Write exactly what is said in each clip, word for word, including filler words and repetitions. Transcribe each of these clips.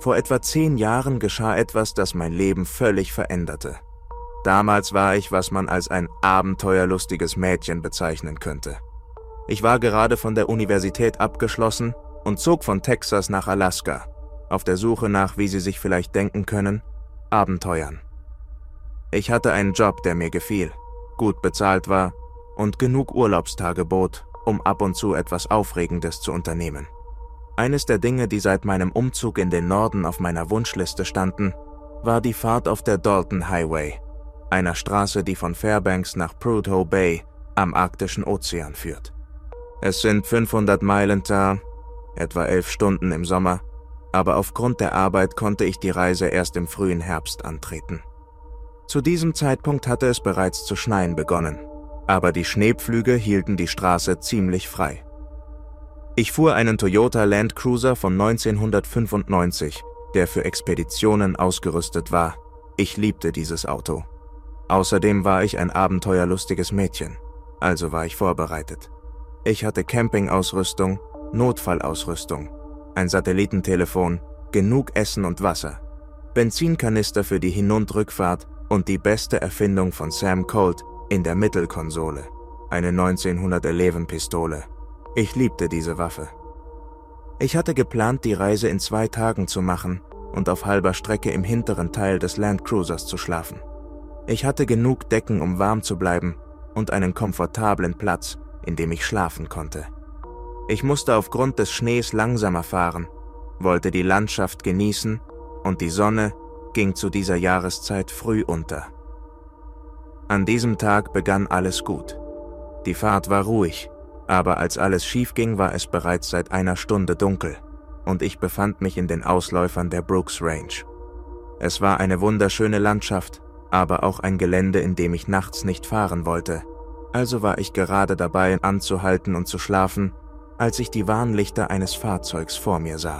Vor etwa zehn Jahren geschah etwas, das mein Leben völlig veränderte. Damals war ich, was man als ein abenteuerlustiges Mädchen bezeichnen könnte. Ich war gerade von der Universität abgeschlossen und zog von Texas nach Alaska, auf der Suche nach, wie Sie sich vielleicht denken können, Abenteuern. Ich hatte einen Job, der mir gefiel, gut bezahlt war und genug Urlaubstage bot, um ab und zu etwas Aufregendes zu unternehmen. Eines der Dinge, die seit meinem Umzug in den Norden auf meiner Wunschliste standen, war die Fahrt auf der Dalton Highway, einer Straße, die von Fairbanks nach Prudhoe Bay am Arktischen Ozean führt. Es sind fünfhundert Meilen da, etwa elf Stunden im Sommer, aber aufgrund der Arbeit konnte ich die Reise erst im frühen Herbst antreten. Zu diesem Zeitpunkt hatte es bereits zu schneien begonnen, aber die Schneepflüge hielten die Straße ziemlich frei. Ich fuhr einen Toyota Land Cruiser von neunzehnhundertfünfundneunzig, der für Expeditionen ausgerüstet war. Ich liebte dieses Auto. Außerdem war ich ein abenteuerlustiges Mädchen, also war ich vorbereitet. Ich hatte Campingausrüstung, Notfallausrüstung, ein Satellitentelefon, genug Essen und Wasser, Benzinkanister für die Hin- und Rückfahrt und die beste Erfindung von Sam Colt in der Mittelkonsole, eine neunzehnhundertelf Pistole. Ich liebte diese Waffe. Ich hatte geplant, die Reise in zwei Tagen zu machen und auf halber Strecke im hinteren Teil des Land Cruisers zu schlafen. Ich hatte genug Decken, um warm zu bleiben, und einen komfortablen Platz, in dem ich schlafen konnte. Ich musste aufgrund des Schnees langsamer fahren, wollte die Landschaft genießen und die Sonne ging zu dieser Jahreszeit früh unter. An diesem Tag begann alles gut. Die Fahrt war ruhig, aber als alles schief ging, war es bereits seit einer Stunde dunkel und ich befand mich in den Ausläufern der Brooks Range. Es war eine wunderschöne Landschaft, aber auch ein Gelände, in dem ich nachts nicht fahren wollte. Also war ich gerade dabei, anzuhalten und zu schlafen, als ich die Warnlichter eines Fahrzeugs vor mir sah.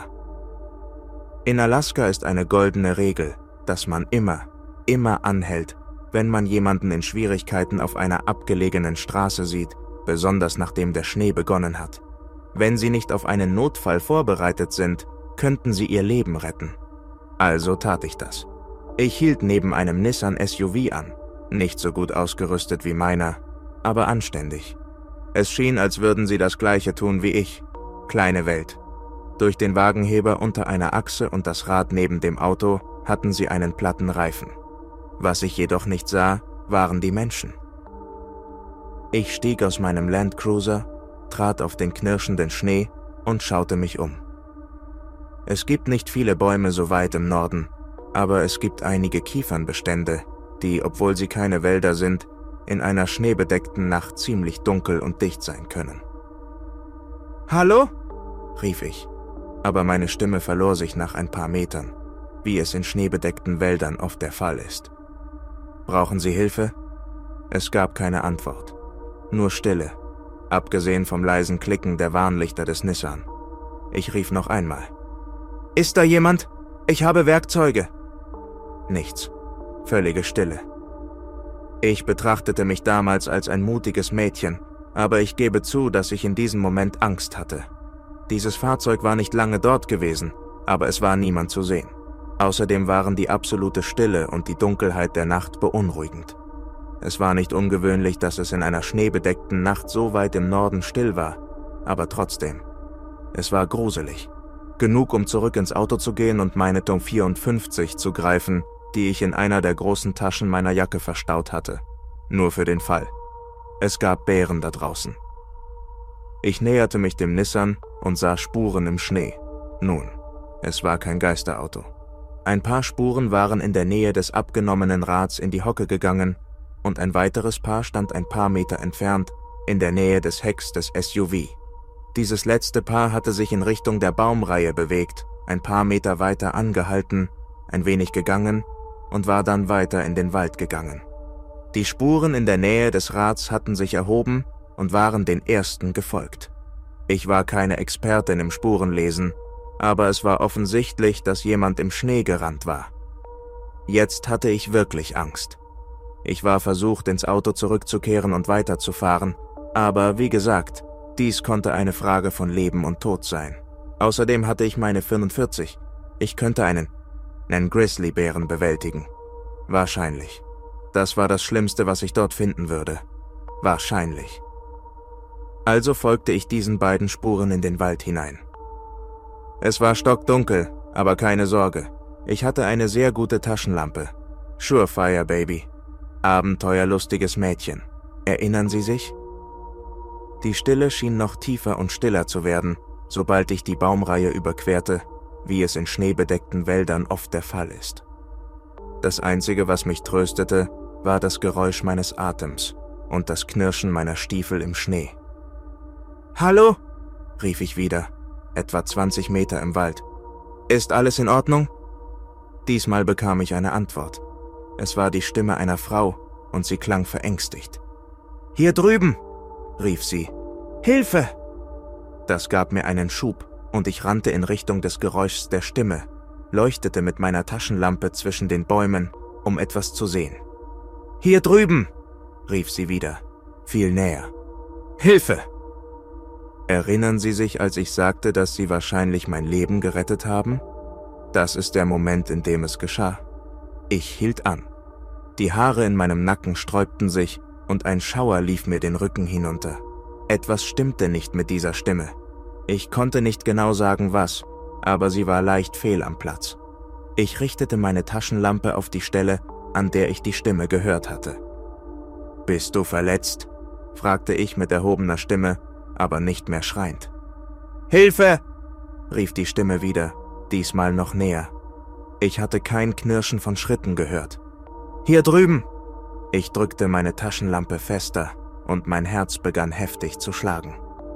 In Alaska ist eine goldene Regel, dass man immer, immer anhält, wenn man jemanden in Schwierigkeiten auf einer abgelegenen Straße sieht, besonders nachdem der Schnee begonnen hat. Wenn Sie nicht auf einen Notfall vorbereitet sind, könnten Sie Ihr Leben retten. Also tat ich das. Ich hielt neben einem Nissan S U V an, nicht so gut ausgerüstet wie meiner, aber anständig. Es schien, als würden sie das Gleiche tun wie ich. Kleine Welt. Durch den Wagenheber unter einer Achse und das Rad neben dem Auto hatten sie einen platten Reifen. Was ich jedoch nicht sah, waren die Menschen. Ich stieg aus meinem Land Cruiser, trat auf den knirschenden Schnee und schaute mich um. Es gibt nicht viele Bäume so weit im Norden, aber es gibt einige Kiefernbestände, die, obwohl sie keine Wälder sind, in einer schneebedeckten Nacht ziemlich dunkel und dicht sein können. »Hallo?« rief ich, aber meine Stimme verlor sich nach ein paar Metern, wie es in schneebedeckten Wäldern oft der Fall ist. »Brauchen Sie Hilfe?« Es gab keine Antwort, nur Stille, abgesehen vom leisen Klicken der Warnlichter des Nissan. Ich rief noch einmal. »Ist da jemand? Ich habe Werkzeuge!« Nichts, völlige Stille. Ich betrachtete mich damals als ein mutiges Mädchen, aber ich gebe zu, dass ich in diesem Moment Angst hatte. Dieses Fahrzeug war nicht lange dort gewesen, aber es war niemand zu sehen. Außerdem waren die absolute Stille und die Dunkelheit der Nacht beunruhigend. Es war nicht ungewöhnlich, dass es in einer schneebedeckten Nacht so weit im Norden still war, aber trotzdem. Es war gruselig. Genug, um zurück ins Auto zu gehen und meine Tom vierundfünfzig zu greifen, die ich in einer der großen Taschen meiner Jacke verstaut hatte. Nur für den Fall. Es gab Bären da draußen. Ich näherte mich dem Nissan und sah Spuren im Schnee. Nun, es war kein Geisterauto. Ein paar Spuren waren in der Nähe des abgenommenen Rads in die Hocke gegangen und ein weiteres Paar stand ein paar Meter entfernt in der Nähe des Hecks des S U V. Dieses letzte Paar hatte sich in Richtung der Baumreihe bewegt, ein paar Meter weiter angehalten, ein wenig gegangen und war dann weiter in den Wald gegangen. Die Spuren in der Nähe des Rads hatten sich erhoben und waren den ersten gefolgt. Ich war keine Expertin im Spurenlesen, aber es war offensichtlich, dass jemand im Schnee gerannt war. Jetzt hatte ich wirklich Angst. Ich war versucht, ins Auto zurückzukehren und weiterzufahren, aber wie gesagt, dies konnte eine Frage von Leben und Tod sein. Außerdem hatte ich meine fünfundvierzig, Ich könnte einen, einen Grizzlybären bewältigen. Wahrscheinlich. Das war das Schlimmste, was ich dort finden würde. Wahrscheinlich. Also folgte ich diesen beiden Spuren in den Wald hinein. Es war stockdunkel, aber keine Sorge. Ich hatte eine sehr gute Taschenlampe. Surefire, Baby. Abenteuerlustiges Mädchen. Erinnern Sie sich? Die Stille schien noch tiefer und stiller zu werden, sobald ich die Baumreihe überquerte, wie es in schneebedeckten Wäldern oft der Fall ist. Das Einzige, was mich tröstete, war das Geräusch meines Atems und das Knirschen meiner Stiefel im Schnee. »Hallo?« rief ich wieder, etwa zwanzig Meter im Wald. »Ist alles in Ordnung?« Diesmal bekam ich eine Antwort. Es war die Stimme einer Frau und sie klang verängstigt. »Hier drüben!« rief sie. »Hilfe!« Das gab mir einen Schub und ich rannte in Richtung des Geräuschs der Stimme, leuchtete mit meiner Taschenlampe zwischen den Bäumen, um etwas zu sehen. »Hier drüben!« rief sie wieder, viel näher. »Hilfe!« Erinnern Sie sich, als ich sagte, dass Sie wahrscheinlich mein Leben gerettet haben? Das ist der Moment, in dem es geschah. Ich hielt an. Die Haare in meinem Nacken sträubten sich und ein Schauer lief mir den Rücken hinunter. Etwas stimmte nicht mit dieser Stimme. Ich konnte nicht genau sagen, was, aber sie war leicht fehl am Platz. Ich richtete meine Taschenlampe auf die Stelle, an der ich die Stimme gehört hatte. »Bist du verletzt?« fragte ich mit erhobener Stimme, aber nicht mehr schreiend. »Hilfe!« rief die Stimme wieder, diesmal noch näher. Ich hatte kein Knirschen von Schritten gehört. »Hier drüben!« Ich drückte meine Taschenlampe fester und mein Herz begann heftig zu schlagen.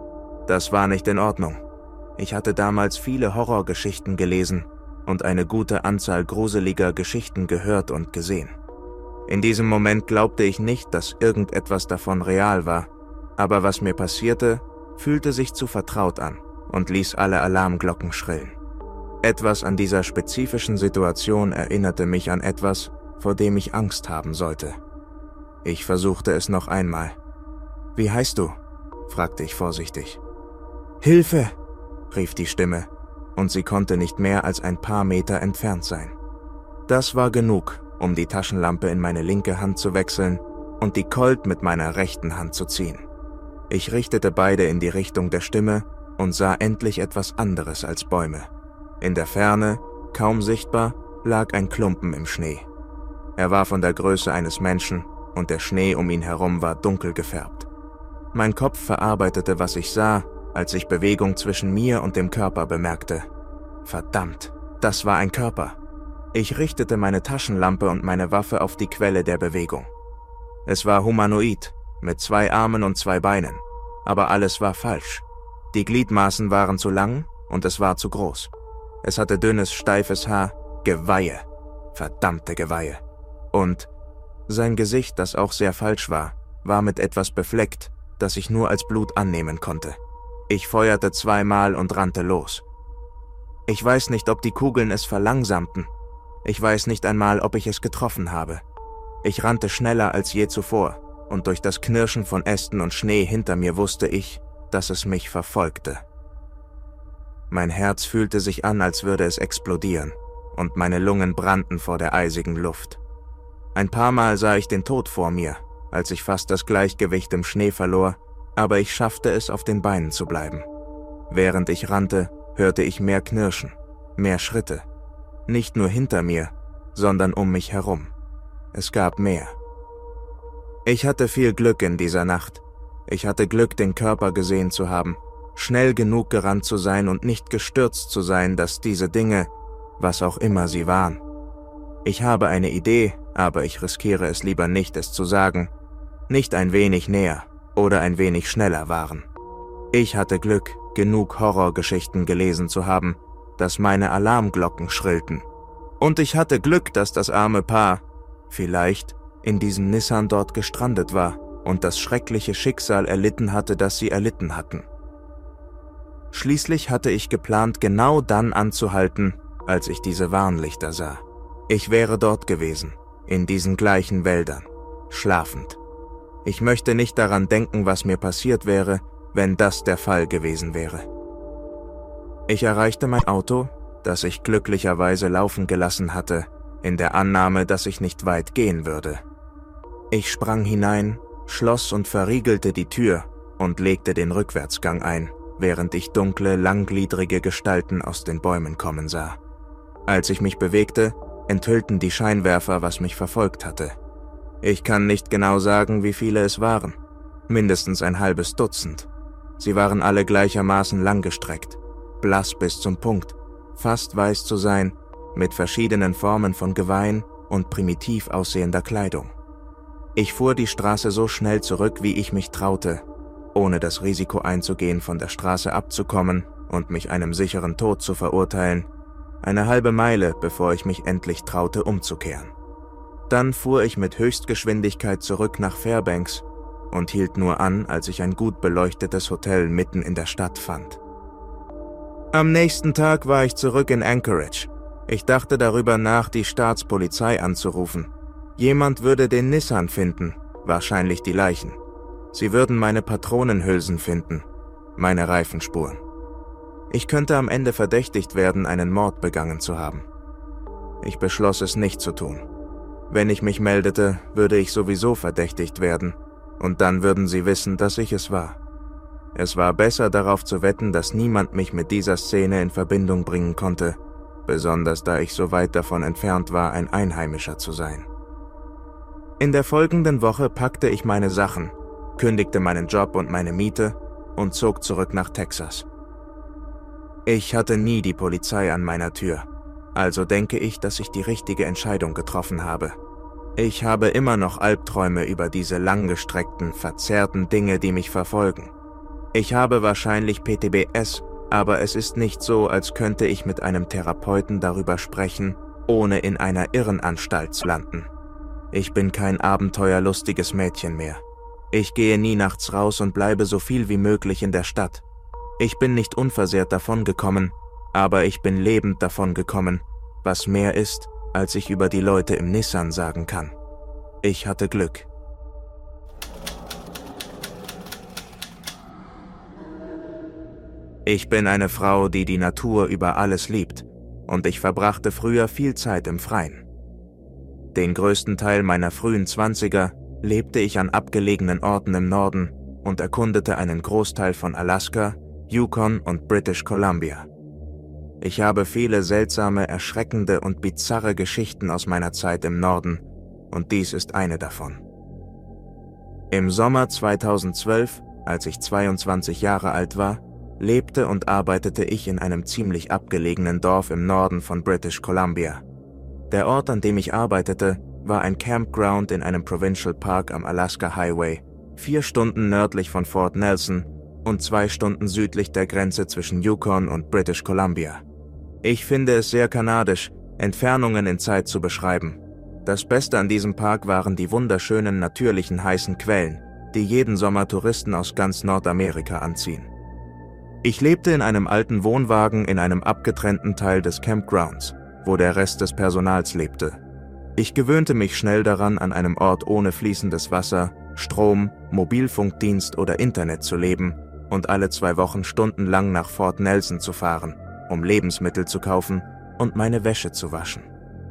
Das war nicht in Ordnung. Ich hatte damals viele Horrorgeschichten gelesen und eine gute Anzahl gruseliger Geschichten gehört und gesehen. In diesem Moment glaubte ich nicht, dass irgendetwas davon real war, aber was mir passierte, fühlte sich zu vertraut an und ließ alle Alarmglocken schrillen. Etwas an dieser spezifischen Situation erinnerte mich an etwas, vor dem ich Angst haben sollte. Ich versuchte es noch einmal. »Wie heißt du?« fragte ich vorsichtig. »Hilfe!« rief die Stimme, und sie konnte nicht mehr als ein paar Meter entfernt sein. Das war genug, um die Taschenlampe in meine linke Hand zu wechseln und die Colt mit meiner rechten Hand zu ziehen. Ich richtete beide in die Richtung der Stimme und sah endlich etwas anderes als Bäume. In der Ferne, kaum sichtbar, lag ein Klumpen im Schnee. Er war von der Größe eines Menschen und der Schnee um ihn herum war dunkel gefärbt. Mein Kopf verarbeitete, was ich sah, als ich Bewegung zwischen mir und dem Körper bemerkte. Verdammt, das war ein Körper. Ich richtete meine Taschenlampe und meine Waffe auf die Quelle der Bewegung. Es war humanoid, mit zwei Armen und zwei Beinen, aber alles war falsch. Die Gliedmaßen waren zu lang und es war zu groß. Es hatte dünnes, steifes Haar, Geweihe, verdammte Geweihe. Und sein Gesicht, das auch sehr falsch war, war mit etwas befleckt, das ich nur als Blut annehmen konnte. Ich feuerte zweimal und rannte los. Ich weiß nicht, ob die Kugeln es verlangsamten. Ich weiß nicht einmal, ob ich es getroffen habe. Ich rannte schneller als je zuvor, und durch das Knirschen von Ästen und Schnee hinter mir wusste ich, dass es mich verfolgte. Mein Herz fühlte sich an, als würde es explodieren, und meine Lungen brannten vor der eisigen Luft. Ein paar Mal sah ich den Tod vor mir, als ich fast das Gleichgewicht im Schnee verlor, aber ich schaffte es, auf den Beinen zu bleiben. Während ich rannte, hörte ich mehr Knirschen, mehr Schritte. Nicht nur hinter mir, sondern um mich herum. Es gab mehr. Ich hatte viel Glück in dieser Nacht. Ich hatte Glück, den Körper gesehen zu haben, schnell genug gerannt zu sein und nicht gestürzt zu sein, dass diese Dinge, was auch immer sie waren. Ich habe eine Idee, aber ich riskiere es lieber nicht, es zu sagen, nicht ein wenig näher oder ein wenig schneller waren. Ich hatte Glück, genug Horrorgeschichten gelesen zu haben, dass meine Alarmglocken schrillten. Und ich hatte Glück, dass das arme Paar, vielleicht, in diesem Nissan dort gestrandet war und das schreckliche Schicksal erlitten hatte, das sie erlitten hatten. Schließlich hatte ich geplant, genau dann anzuhalten, als ich diese Warnlichter sah. Ich wäre dort gewesen, in diesen gleichen Wäldern, schlafend. Ich möchte nicht daran denken, was mir passiert wäre, wenn das der Fall gewesen wäre. Ich erreichte mein Auto, das ich glücklicherweise laufen gelassen hatte, in der Annahme, dass ich nicht weit gehen würde. Ich sprang hinein, schloss und verriegelte die Tür und legte den Rückwärtsgang ein, während ich dunkle, langgliedrige Gestalten aus den Bäumen kommen sah. Als ich mich bewegte, enthüllten die Scheinwerfer, was mich verfolgt hatte. Ich kann nicht genau sagen, wie viele es waren. Mindestens ein halbes Dutzend. Sie waren alle gleichermaßen langgestreckt, blass bis zum Punkt, fast weiß zu sein, mit verschiedenen Formen von Geweihen und primitiv aussehender Kleidung. Ich fuhr die Straße so schnell zurück, wie ich mich traute, ohne das Risiko einzugehen, von der Straße abzukommen und mich einem sicheren Tod zu verurteilen, eine halbe Meile, bevor ich mich endlich traute, umzukehren. Dann fuhr ich mit Höchstgeschwindigkeit zurück nach Fairbanks und hielt nur an, als ich ein gut beleuchtetes Hotel mitten in der Stadt fand. Am nächsten Tag war ich zurück in Anchorage. Ich dachte darüber nach, die Staatspolizei anzurufen. Jemand würde den Nissan finden, wahrscheinlich die Leichen. Sie würden meine Patronenhülsen finden, meine Reifenspuren. Ich könnte am Ende verdächtigt werden, einen Mord begangen zu haben. Ich beschloss es nicht zu tun. Wenn ich mich meldete, würde ich sowieso verdächtigt werden, und dann würden sie wissen, dass ich es war. Es war besser, darauf zu wetten, dass niemand mich mit dieser Szene in Verbindung bringen konnte, besonders da ich so weit davon entfernt war, ein Einheimischer zu sein. In der folgenden Woche packte ich meine Sachen, kündigte meinen Job und meine Miete und zog zurück nach Texas. Ich hatte nie die Polizei an meiner Tür, also denke ich, dass ich die richtige Entscheidung getroffen habe. Ich habe immer noch Albträume über diese langgestreckten, verzerrten Dinge, die mich verfolgen. Ich habe wahrscheinlich P T B S, aber es ist nicht so, als könnte ich mit einem Therapeuten darüber sprechen, ohne in einer Irrenanstalt zu landen. Ich bin kein abenteuerlustiges Mädchen mehr. Ich gehe nie nachts raus und bleibe so viel wie möglich in der Stadt. Ich bin nicht unversehrt davongekommen, aber ich bin lebend davongekommen, was mehr ist, als ich über die Leute im Nissan sagen kann. Ich hatte Glück. Ich bin eine Frau, die die Natur über alles liebt, und ich verbrachte früher viel Zeit im Freien. Den größten Teil meiner frühen Zwanziger lebte ich an abgelegenen Orten im Norden und erkundete einen Großteil von Alaska, Yukon und British Columbia. Ich habe viele seltsame, erschreckende und bizarre Geschichten aus meiner Zeit im Norden, und dies ist eine davon. Im Sommer zweitausendzwölf, als ich zweiundzwanzig Jahre alt war, lebte und arbeitete ich in einem ziemlich abgelegenen Dorf im Norden von British Columbia. Der Ort, an dem ich arbeitete, war ein Campground in einem Provincial Park am Alaska Highway, vier Stunden nördlich von Fort Nelson und zwei Stunden südlich der Grenze zwischen Yukon und British Columbia. Ich finde es sehr kanadisch, Entfernungen in Zeit zu beschreiben. Das Beste an diesem Park waren die wunderschönen natürlichen heißen Quellen, die jeden Sommer Touristen aus ganz Nordamerika anziehen. Ich lebte in einem alten Wohnwagen in einem abgetrennten Teil des Campgrounds, wo der Rest des Personals lebte. Ich gewöhnte mich schnell daran, an einem Ort ohne fließendes Wasser, Strom, Mobilfunkdienst oder Internet zu leben und alle zwei Wochen stundenlang nach Fort Nelson zu fahren, um Lebensmittel zu kaufen und meine Wäsche zu waschen.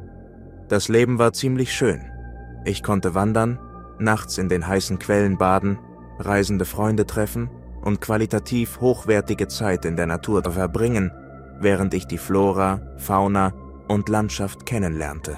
Das Leben war ziemlich schön. Ich konnte wandern, nachts in den heißen Quellen baden, reisende Freunde treffen und qualitativ hochwertige Zeit in der Natur verbringen, während ich die Flora, Fauna und Landschaft kennenlernte.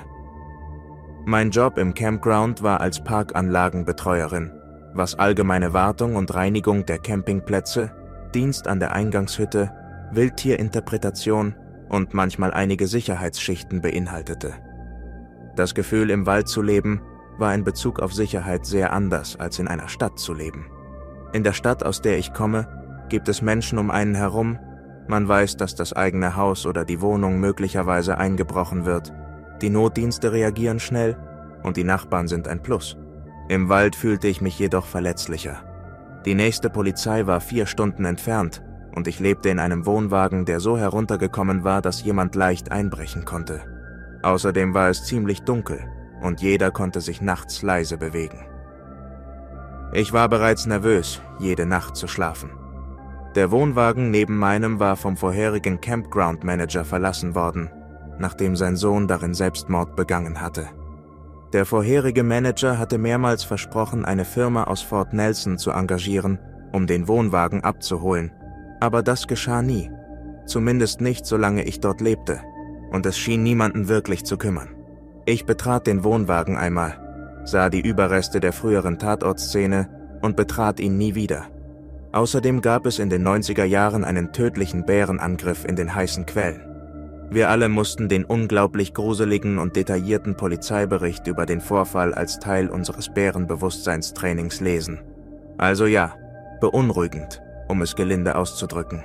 Mein Job im Campground war als Parkanlagenbetreuerin, was allgemeine Wartung und Reinigung der Campingplätze, Dienst an der Eingangshütte, Wildtierinterpretation und manchmal einige Sicherheitsschichten beinhaltete. Das Gefühl, im Wald zu leben, war in Bezug auf Sicherheit sehr anders, als in einer Stadt zu leben. In der Stadt, aus der ich komme, gibt es Menschen um einen herum, man weiß, dass das eigene Haus oder die Wohnung möglicherweise eingebrochen wird, die Notdienste reagieren schnell und die Nachbarn sind ein Plus. Im Wald fühlte ich mich jedoch verletzlicher. Die nächste Polizei war vier Stunden entfernt und ich lebte in einem Wohnwagen, der so heruntergekommen war, dass jemand leicht einbrechen konnte. Außerdem war es ziemlich dunkel und jeder konnte sich nachts leise bewegen. Ich war bereits nervös, jede Nacht zu schlafen. Der Wohnwagen neben meinem war vom vorherigen Campground-Manager verlassen worden, nachdem sein Sohn darin Selbstmord begangen hatte. Der vorherige Manager hatte mehrmals versprochen, eine Firma aus Fort Nelson zu engagieren, um den Wohnwagen abzuholen, aber das geschah nie. Zumindest nicht, solange ich dort lebte, und es schien niemanden wirklich zu kümmern. Ich betrat den Wohnwagen einmal, sah die Überreste der früheren Tatortszene und betrat ihn nie wieder. Außerdem gab es in den neunziger Jahren einen tödlichen Bärenangriff in den heißen Quellen. Wir alle mussten den unglaublich gruseligen und detaillierten Polizeibericht über den Vorfall als Teil unseres Bärenbewusstseinstrainings lesen. Also ja, beunruhigend, um es gelinde auszudrücken.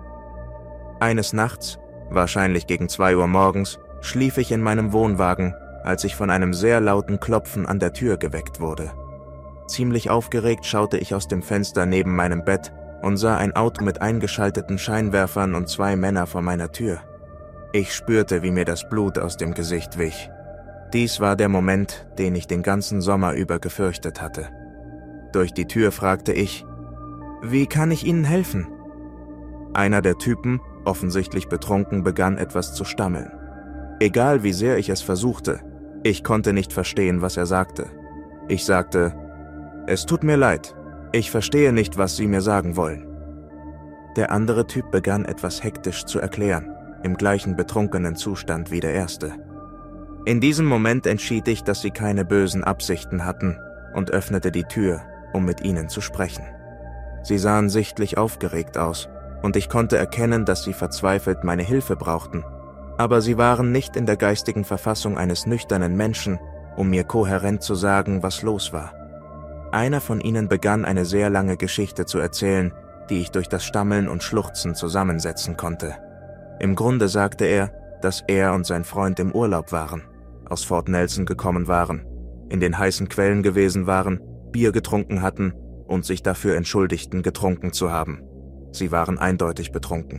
Eines Nachts, wahrscheinlich gegen zwei Uhr morgens, schlief ich in meinem Wohnwagen, als ich von einem sehr lauten Klopfen an der Tür geweckt wurde. Ziemlich aufgeregt schaute ich aus dem Fenster neben meinem Bett und sah ein Auto mit eingeschalteten Scheinwerfern und zwei Männer vor meiner Tür. Ich spürte, wie mir das Blut aus dem Gesicht wich. Dies war der Moment, den ich den ganzen Sommer über gefürchtet hatte. Durch die Tür fragte ich: »Wie kann ich Ihnen helfen?« Einer der Typen, offensichtlich betrunken, begann etwas zu stammeln. Egal wie sehr ich es versuchte, ich konnte nicht verstehen, was er sagte. Ich sagte: »Es tut mir leid, ich verstehe nicht, was Sie mir sagen wollen.« Der andere Typ begann etwas hektisch zu erklären, im gleichen betrunkenen Zustand wie der erste. In diesem Moment entschied ich, dass sie keine bösen Absichten hatten und öffnete die Tür, um mit ihnen zu sprechen. Sie sahen sichtlich aufgeregt aus und ich konnte erkennen, dass sie verzweifelt meine Hilfe brauchten, aber sie waren nicht in der geistigen Verfassung eines nüchternen Menschen, um mir kohärent zu sagen, was los war. Einer von ihnen begann eine sehr lange Geschichte zu erzählen, die ich durch das Stammeln und Schluchzen zusammensetzen konnte. Im Grunde sagte er, dass er und sein Freund im Urlaub waren, aus Fort Nelson gekommen waren, in den heißen Quellen gewesen waren, Bier getrunken hatten und sich dafür entschuldigten, getrunken zu haben. Sie waren eindeutig betrunken.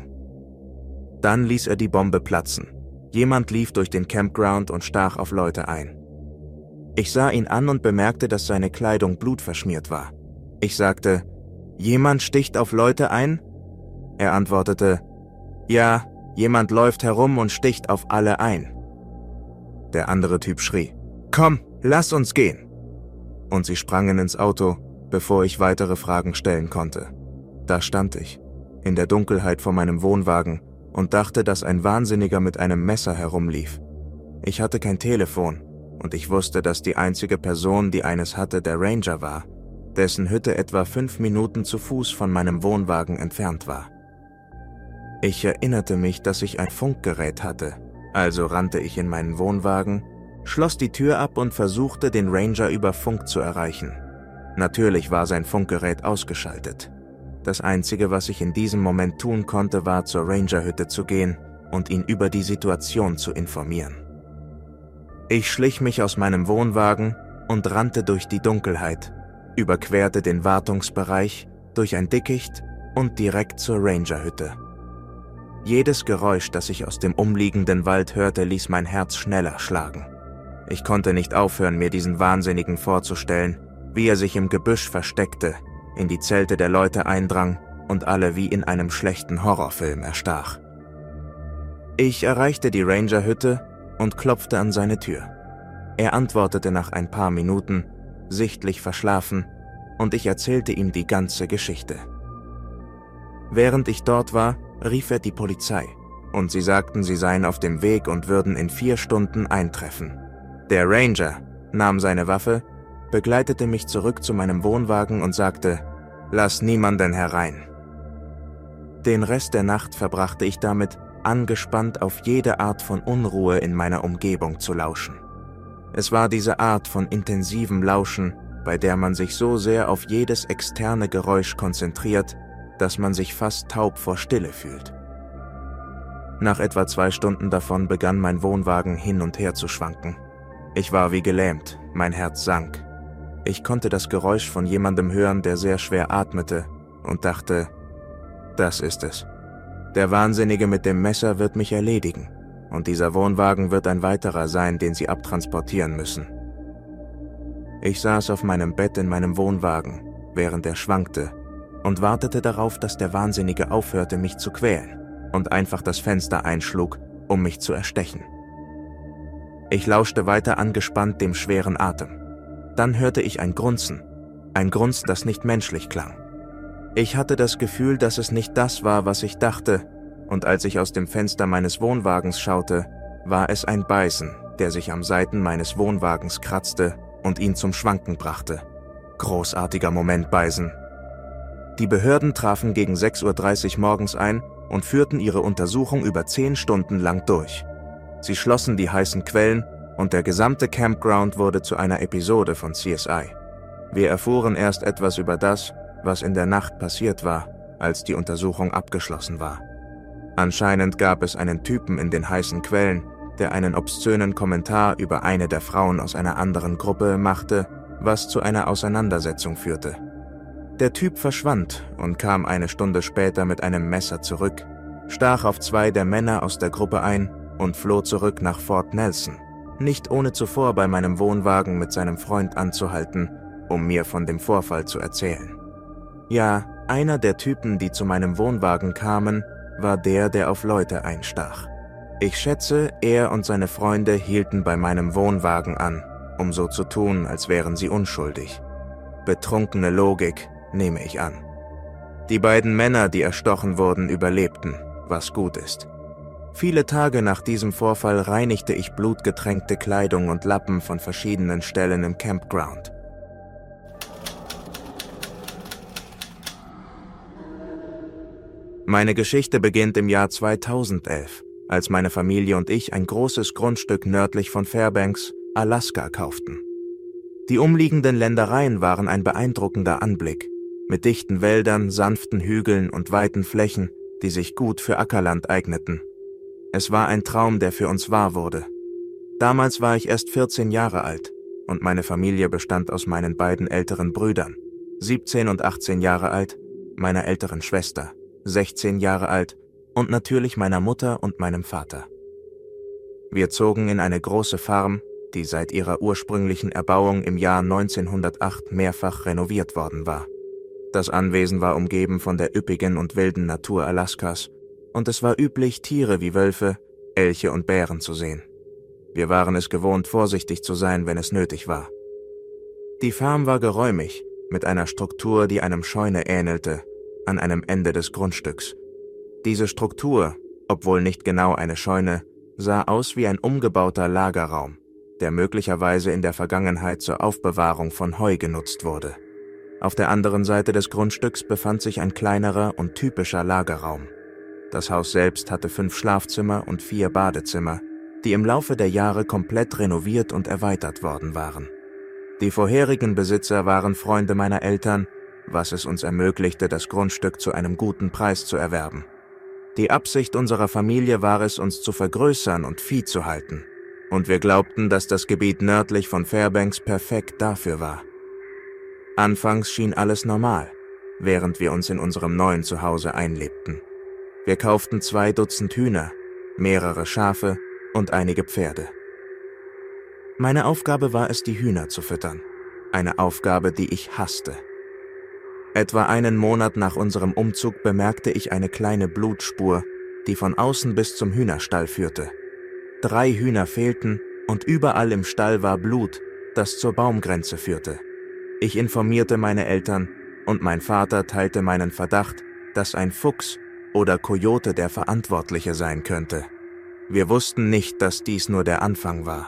Dann ließ er die Bombe platzen. Jemand lief durch den Campground und stach auf Leute ein. Ich sah ihn an und bemerkte, dass seine Kleidung blutverschmiert war. Ich sagte: »Jemand sticht auf Leute ein?« Er antwortete: »Ja, jemand läuft herum und sticht auf alle ein.« Der andere Typ schrie: »Komm, lass uns gehen!« Und sie sprangen ins Auto, bevor ich weitere Fragen stellen konnte. Da stand ich, in der Dunkelheit vor meinem Wohnwagen, und dachte, dass ein Wahnsinniger mit einem Messer herumlief. Ich hatte kein Telefon, und ich wusste, dass die einzige Person, die eines hatte, der Ranger war, dessen Hütte etwa fünf Minuten zu Fuß von meinem Wohnwagen entfernt war. Ich erinnerte mich, dass ich ein Funkgerät hatte, also rannte ich in meinen Wohnwagen, schloss die Tür ab und versuchte, den Ranger über Funk zu erreichen. Natürlich war sein Funkgerät ausgeschaltet. Das Einzige, was ich in diesem Moment tun konnte, war, zur Rangerhütte zu gehen und ihn über die Situation zu informieren. Ich schlich mich aus meinem Wohnwagen und rannte durch die Dunkelheit, überquerte den Wartungsbereich, durch ein Dickicht und direkt zur Rangerhütte. Jedes Geräusch, das ich aus dem umliegenden Wald hörte, ließ mein Herz schneller schlagen. Ich konnte nicht aufhören, mir diesen Wahnsinnigen vorzustellen, wie er sich im Gebüsch versteckte, in die Zelte der Leute eindrang und alle wie in einem schlechten Horrorfilm erstach. Ich erreichte die Rangerhütte und klopfte an seine Tür. Er antwortete nach ein paar Minuten, sichtlich verschlafen, und ich erzählte ihm die ganze Geschichte. Während ich dort war, rief er die Polizei, und sie sagten, sie seien auf dem Weg und würden in vier Stunden eintreffen. Der Ranger nahm seine Waffe, begleitete mich zurück zu meinem Wohnwagen und sagte: »Lass niemanden herein.« Den Rest der Nacht verbrachte ich damit, angespannt auf jede Art von Unruhe in meiner Umgebung zu lauschen. Es war diese Art von intensivem Lauschen, bei der man sich so sehr auf jedes externe Geräusch konzentriert, dass man sich fast taub vor Stille fühlt. Nach etwa zwei Stunden davon begann mein Wohnwagen hin und her zu schwanken. Ich war wie gelähmt, mein Herz sank. Ich konnte das Geräusch von jemandem hören, der sehr schwer atmete, und dachte: Das ist es. Der Wahnsinnige mit dem Messer wird mich erledigen, und dieser Wohnwagen wird ein weiterer sein, den sie abtransportieren müssen. Ich saß auf meinem Bett in meinem Wohnwagen, während er schwankte, und wartete darauf, dass der Wahnsinnige aufhörte, mich zu quälen und einfach das Fenster einschlug, um mich zu erstechen. Ich lauschte weiter angespannt dem schweren Atem. Dann hörte ich ein Grunzen, ein Grunz, das nicht menschlich klang. Ich hatte das Gefühl, dass es nicht das war, was ich dachte, und als ich aus dem Fenster meines Wohnwagens schaute, war es ein Beißen, der sich am Seiten meines Wohnwagens kratzte und ihn zum Schwanken brachte. Großartiger Moment, Beißen. Die Behörden trafen gegen sechs Uhr dreißig morgens ein und führten ihre Untersuchung über zehn Stunden lang durch. Sie schlossen die heißen Quellen und der gesamte Campground wurde zu einer Episode von C S I. Wir erfuhren erst etwas über das, was in der Nacht passiert war, als die Untersuchung abgeschlossen war. Anscheinend gab es einen Typen in den heißen Quellen, der einen obszönen Kommentar über eine der Frauen aus einer anderen Gruppe machte, was zu einer Auseinandersetzung führte. Der Typ verschwand und kam eine Stunde später mit einem Messer zurück, stach auf zwei der Männer aus der Gruppe ein und floh zurück nach Fort Nelson, nicht ohne zuvor bei meinem Wohnwagen mit seinem Freund anzuhalten, um mir von dem Vorfall zu erzählen. Ja, einer der Typen, die zu meinem Wohnwagen kamen, war der, der auf Leute einstach. Ich schätze, er und seine Freunde hielten bei meinem Wohnwagen an, um so zu tun, als wären sie unschuldig. Betrunkene Logik, nehme ich an. Die beiden Männer, die erstochen wurden, überlebten, was gut ist. Viele Tage nach diesem Vorfall reinigte ich blutgetränkte Kleidung und Lappen von verschiedenen Stellen im Campground. Meine Geschichte beginnt im Jahr zweitausendelf, als meine Familie und ich ein großes Grundstück nördlich von Fairbanks, Alaska, kauften. Die umliegenden Ländereien waren ein beeindruckender Anblick, mit dichten Wäldern, sanften Hügeln und weiten Flächen, die sich gut für Ackerland eigneten. Es war ein Traum, der für uns wahr wurde. Damals war ich erst vierzehn Jahre alt und meine Familie bestand aus meinen beiden älteren Brüdern, siebzehn und achtzehn Jahre alt, meiner älteren Schwester, sechzehn Jahre alt, und natürlich meiner Mutter und meinem Vater. Wir zogen in eine große Farm, die seit ihrer ursprünglichen Erbauung im Jahr neunzehnhundertacht mehrfach renoviert worden war. Das Anwesen war umgeben von der üppigen und wilden Natur Alaskas, und es war üblich, Tiere wie Wölfe, Elche und Bären zu sehen. Wir waren es gewohnt, vorsichtig zu sein, wenn es nötig war. Die Farm war geräumig, mit einer Struktur, die einem Scheune ähnelte, an einem Ende des Grundstücks. Diese Struktur, obwohl nicht genau eine Scheune, sah aus wie ein umgebauter Lagerraum, der möglicherweise in der Vergangenheit zur Aufbewahrung von Heu genutzt wurde. Auf der anderen Seite des Grundstücks befand sich ein kleinerer und typischer Lagerraum. Das Haus selbst hatte fünf Schlafzimmer und vier Badezimmer, die im Laufe der Jahre komplett renoviert und erweitert worden waren. Die vorherigen Besitzer waren Freunde meiner Eltern, was es uns ermöglichte, das Grundstück zu einem guten Preis zu erwerben. Die Absicht unserer Familie war es, uns zu vergrößern und Vieh zu halten, und wir glaubten, dass das Gebiet nördlich von Fairbanks perfekt dafür war. Anfangs schien alles normal, während wir uns in unserem neuen Zuhause einlebten. Wir kauften zwei Dutzend Hühner, mehrere Schafe und einige Pferde. Meine Aufgabe war es, die Hühner zu füttern, eine Aufgabe, die ich hasste. Etwa einen Monat nach unserem Umzug bemerkte ich eine kleine Blutspur, die von außen bis zum Hühnerstall führte. Drei Hühner fehlten und überall im Stall war Blut, das zur Baumgrenze führte. Ich informierte meine Eltern und mein Vater teilte meinen Verdacht, dass ein Fuchs oder Kojote der Verantwortliche sein könnte. Wir wussten nicht, dass dies nur der Anfang war.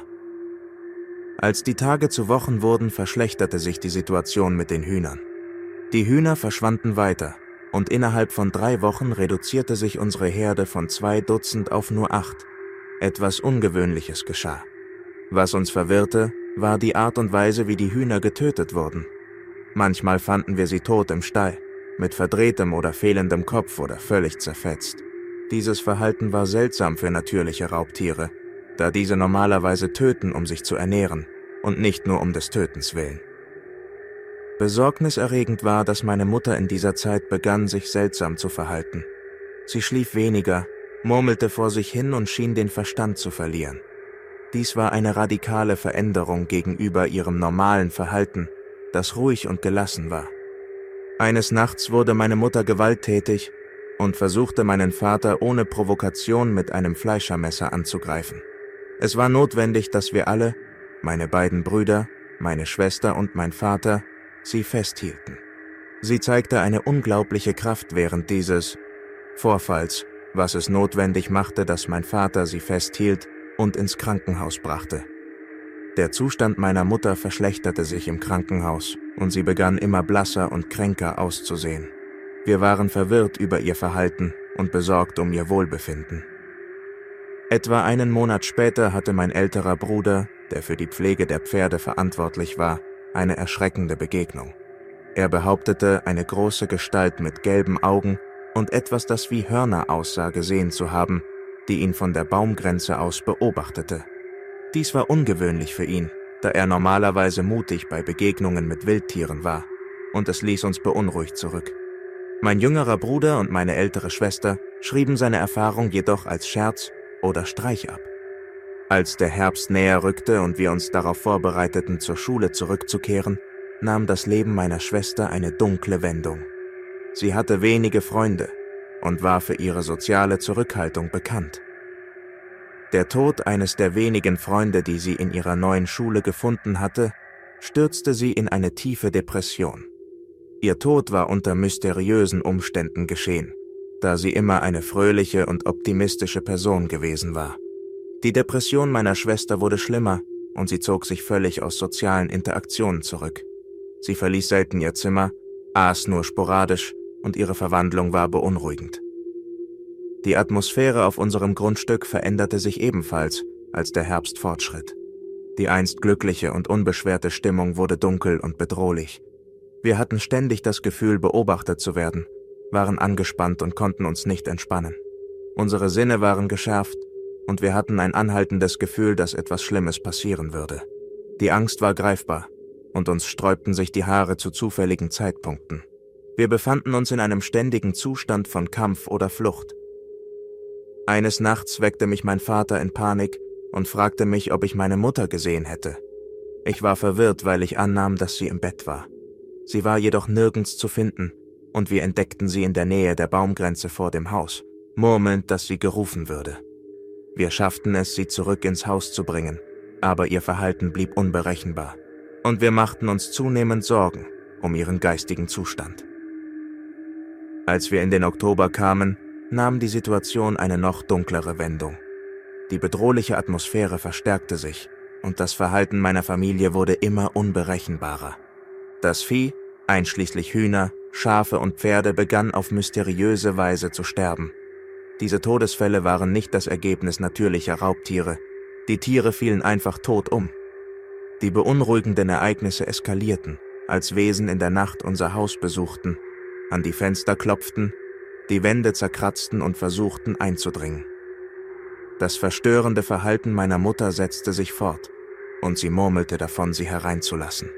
Als die Tage zu Wochen wurden, verschlechterte sich die Situation mit den Hühnern. Die Hühner verschwanden weiter und innerhalb von drei Wochen reduzierte sich unsere Herde von zwei Dutzend auf nur acht. Etwas Ungewöhnliches geschah. Was uns verwirrte, war die Art und Weise, wie die Hühner getötet wurden. Manchmal fanden wir sie tot im Stall, mit verdrehtem oder fehlendem Kopf oder völlig zerfetzt. Dieses Verhalten war seltsam für natürliche Raubtiere, da diese normalerweise töten, um sich zu ernähren und nicht nur um des Tötens willen. Besorgniserregend war, dass meine Mutter in dieser Zeit begann, sich seltsam zu verhalten. Sie schlief weniger, murmelte vor sich hin und schien den Verstand zu verlieren. Dies war eine radikale Veränderung gegenüber ihrem normalen Verhalten, das ruhig und gelassen war. Eines Nachts wurde meine Mutter gewalttätig und versuchte meinen Vater ohne Provokation mit einem Fleischermesser anzugreifen. Es war notwendig, dass wir alle, meine beiden Brüder, meine Schwester und mein Vater, sie festhielten. Sie zeigte eine unglaubliche Kraft während dieses Vorfalls, was es notwendig machte, dass mein Vater sie festhielt und ins Krankenhaus brachte. Der Zustand meiner Mutter verschlechterte sich im Krankenhaus und sie begann immer blasser und kränker auszusehen. Wir waren verwirrt über ihr Verhalten und besorgt um ihr Wohlbefinden. Etwa einen Monat später hatte mein älterer Bruder, der für die Pflege der Pferde verantwortlich war, eine erschreckende Begegnung. Er behauptete, eine große Gestalt mit gelben Augen und etwas, das wie Hörner aussah, gesehen zu haben, die ihn von der Baumgrenze aus beobachtete. Dies war ungewöhnlich für ihn, da er normalerweise mutig bei Begegnungen mit Wildtieren war, und es ließ uns beunruhigt zurück. Mein jüngerer Bruder und meine ältere Schwester schrieben seine Erfahrung jedoch als Scherz oder Streich ab. Als der Herbst näher rückte und wir uns darauf vorbereiteten, zur Schule zurückzukehren, nahm das Leben meiner Schwester eine dunkle Wendung. Sie hatte wenige Freunde und war für ihre soziale Zurückhaltung bekannt. Der Tod eines der wenigen Freunde, die sie in ihrer neuen Schule gefunden hatte, stürzte sie in eine tiefe Depression. Ihr Tod war unter mysteriösen Umständen geschehen, da sie immer eine fröhliche und optimistische Person gewesen war. Die Depression meiner Schwester wurde schlimmer und sie zog sich völlig aus sozialen Interaktionen zurück. Sie verließ selten ihr Zimmer, aß nur sporadisch und ihre Verwandlung war beunruhigend. Die Atmosphäre auf unserem Grundstück veränderte sich ebenfalls, als der Herbst fortschritt. Die einst glückliche und unbeschwerte Stimmung wurde dunkel und bedrohlich. Wir hatten ständig das Gefühl, beobachtet zu werden, waren angespannt und konnten uns nicht entspannen. Unsere Sinne waren geschärft und wir hatten ein anhaltendes Gefühl, dass etwas Schlimmes passieren würde. Die Angst war greifbar und uns sträubten sich die Haare zu zufälligen Zeitpunkten. Wir befanden uns in einem ständigen Zustand von Kampf oder Flucht. Eines Nachts weckte mich mein Vater in Panik und fragte mich, ob ich meine Mutter gesehen hätte. Ich war verwirrt, weil ich annahm, dass sie im Bett war. Sie war jedoch nirgends zu finden und wir entdeckten sie in der Nähe der Baumgrenze vor dem Haus, murmelnd, dass sie gerufen würde. Wir schafften es, sie zurück ins Haus zu bringen, aber ihr Verhalten blieb unberechenbar und wir machten uns zunehmend Sorgen um ihren geistigen Zustand. Als wir in den Oktober kamen, nahm die Situation eine noch dunklere Wendung. Die bedrohliche Atmosphäre verstärkte sich und das Verhalten meiner Familie wurde immer unberechenbarer. Das Vieh, einschließlich Hühner, Schafe und Pferde, begann auf mysteriöse Weise zu sterben. Diese Todesfälle waren nicht das Ergebnis natürlicher Raubtiere. Die Tiere fielen einfach tot um. Die beunruhigenden Ereignisse eskalierten, als Wesen in der Nacht unser Haus besuchten, an die Fenster klopften, die Wände zerkratzten und versuchten einzudringen. Das verstörende Verhalten meiner Mutter setzte sich fort und sie murmelte davon, sie hereinzulassen.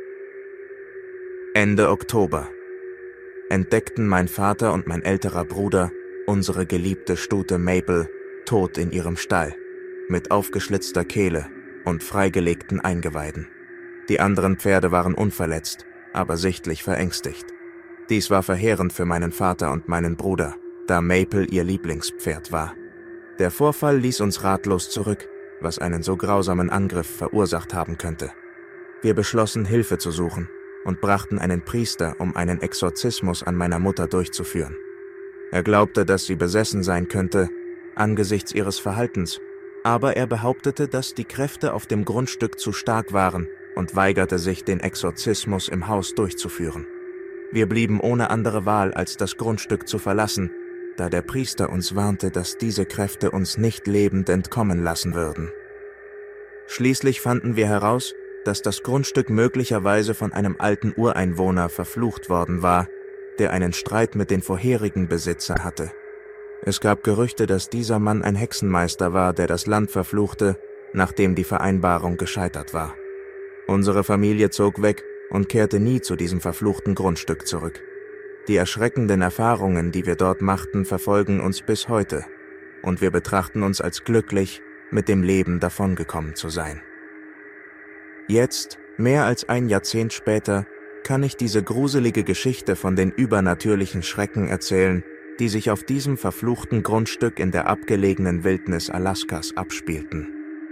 Ende Oktober entdeckten mein Vater und mein älterer Bruder unsere geliebte Stute Maple tot in ihrem Stall, mit aufgeschlitzter Kehle und freigelegten Eingeweiden. Die anderen Pferde waren unverletzt, aber sichtlich verängstigt. Dies war verheerend für meinen Vater und meinen Bruder, da Maple ihr Lieblingspferd war. Der Vorfall ließ uns ratlos zurück, was einen so grausamen Angriff verursacht haben könnte. Wir beschlossen, Hilfe zu suchen und brachten einen Priester, um einen Exorzismus an meiner Mutter durchzuführen. Er glaubte, dass sie besessen sein könnte, angesichts ihres Verhaltens, aber er behauptete, dass die Kräfte auf dem Grundstück zu stark waren und weigerte sich, den Exorzismus im Haus durchzuführen. Wir blieben ohne andere Wahl, als das Grundstück zu verlassen, da der Priester uns warnte, dass diese Kräfte uns nicht lebend entkommen lassen würden. Schließlich fanden wir heraus, dass das Grundstück möglicherweise von einem alten Ureinwohner verflucht worden war, der einen Streit mit den vorherigen Besitzern hatte. Es gab Gerüchte, dass dieser Mann ein Hexenmeister war, der das Land verfluchte, nachdem die Vereinbarung gescheitert war. Unsere Familie zog weg und kehrte nie zu diesem verfluchten Grundstück zurück. Die erschreckenden Erfahrungen, die wir dort machten, verfolgen uns bis heute, und wir betrachten uns als glücklich, mit dem Leben davongekommen zu sein. Jetzt, mehr als ein Jahrzehnt später, kann ich diese gruselige Geschichte von den übernatürlichen Schrecken erzählen, die sich auf diesem verfluchten Grundstück in der abgelegenen Wildnis Alaskas abspielten.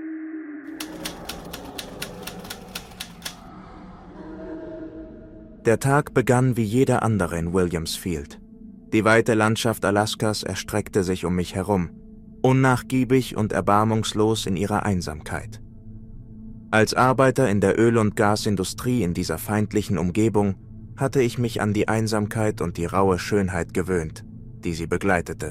Der Tag begann wie jeder andere in Williamsfield. Die weite Landschaft Alaskas erstreckte sich um mich herum, unnachgiebig und erbarmungslos in ihrer Einsamkeit. Als Arbeiter in der Öl- und Gasindustrie in dieser feindlichen Umgebung hatte ich mich an die Einsamkeit und die raue Schönheit gewöhnt, die sie begleitete.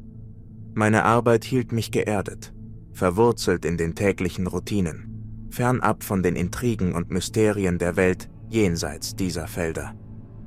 Meine Arbeit hielt mich geerdet, verwurzelt in den täglichen Routinen, fernab von den Intrigen und Mysterien der Welt jenseits dieser Felder.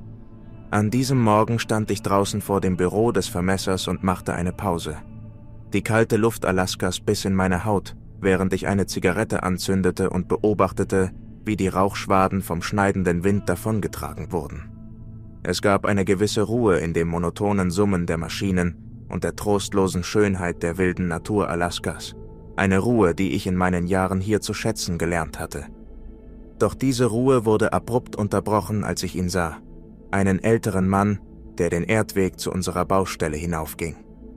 An diesem Morgen stand ich draußen vor dem Büro des Vermessers und machte eine Pause. Die kalte Luft Alaskas biss in meine Haut, während ich eine Zigarette anzündete und beobachtete, wie die Rauchschwaden vom schneidenden Wind davongetragen wurden. Es gab eine gewisse Ruhe in dem monotonen Summen der Maschinen und der trostlosen Schönheit der wilden Natur Alaskas, eine Ruhe, die ich in meinen Jahren hier zu schätzen gelernt hatte. Doch diese Ruhe wurde abrupt unterbrochen, als ich ihn sah, einen älteren Mann, der den Erdweg zu unserer Baustelle hinaufging.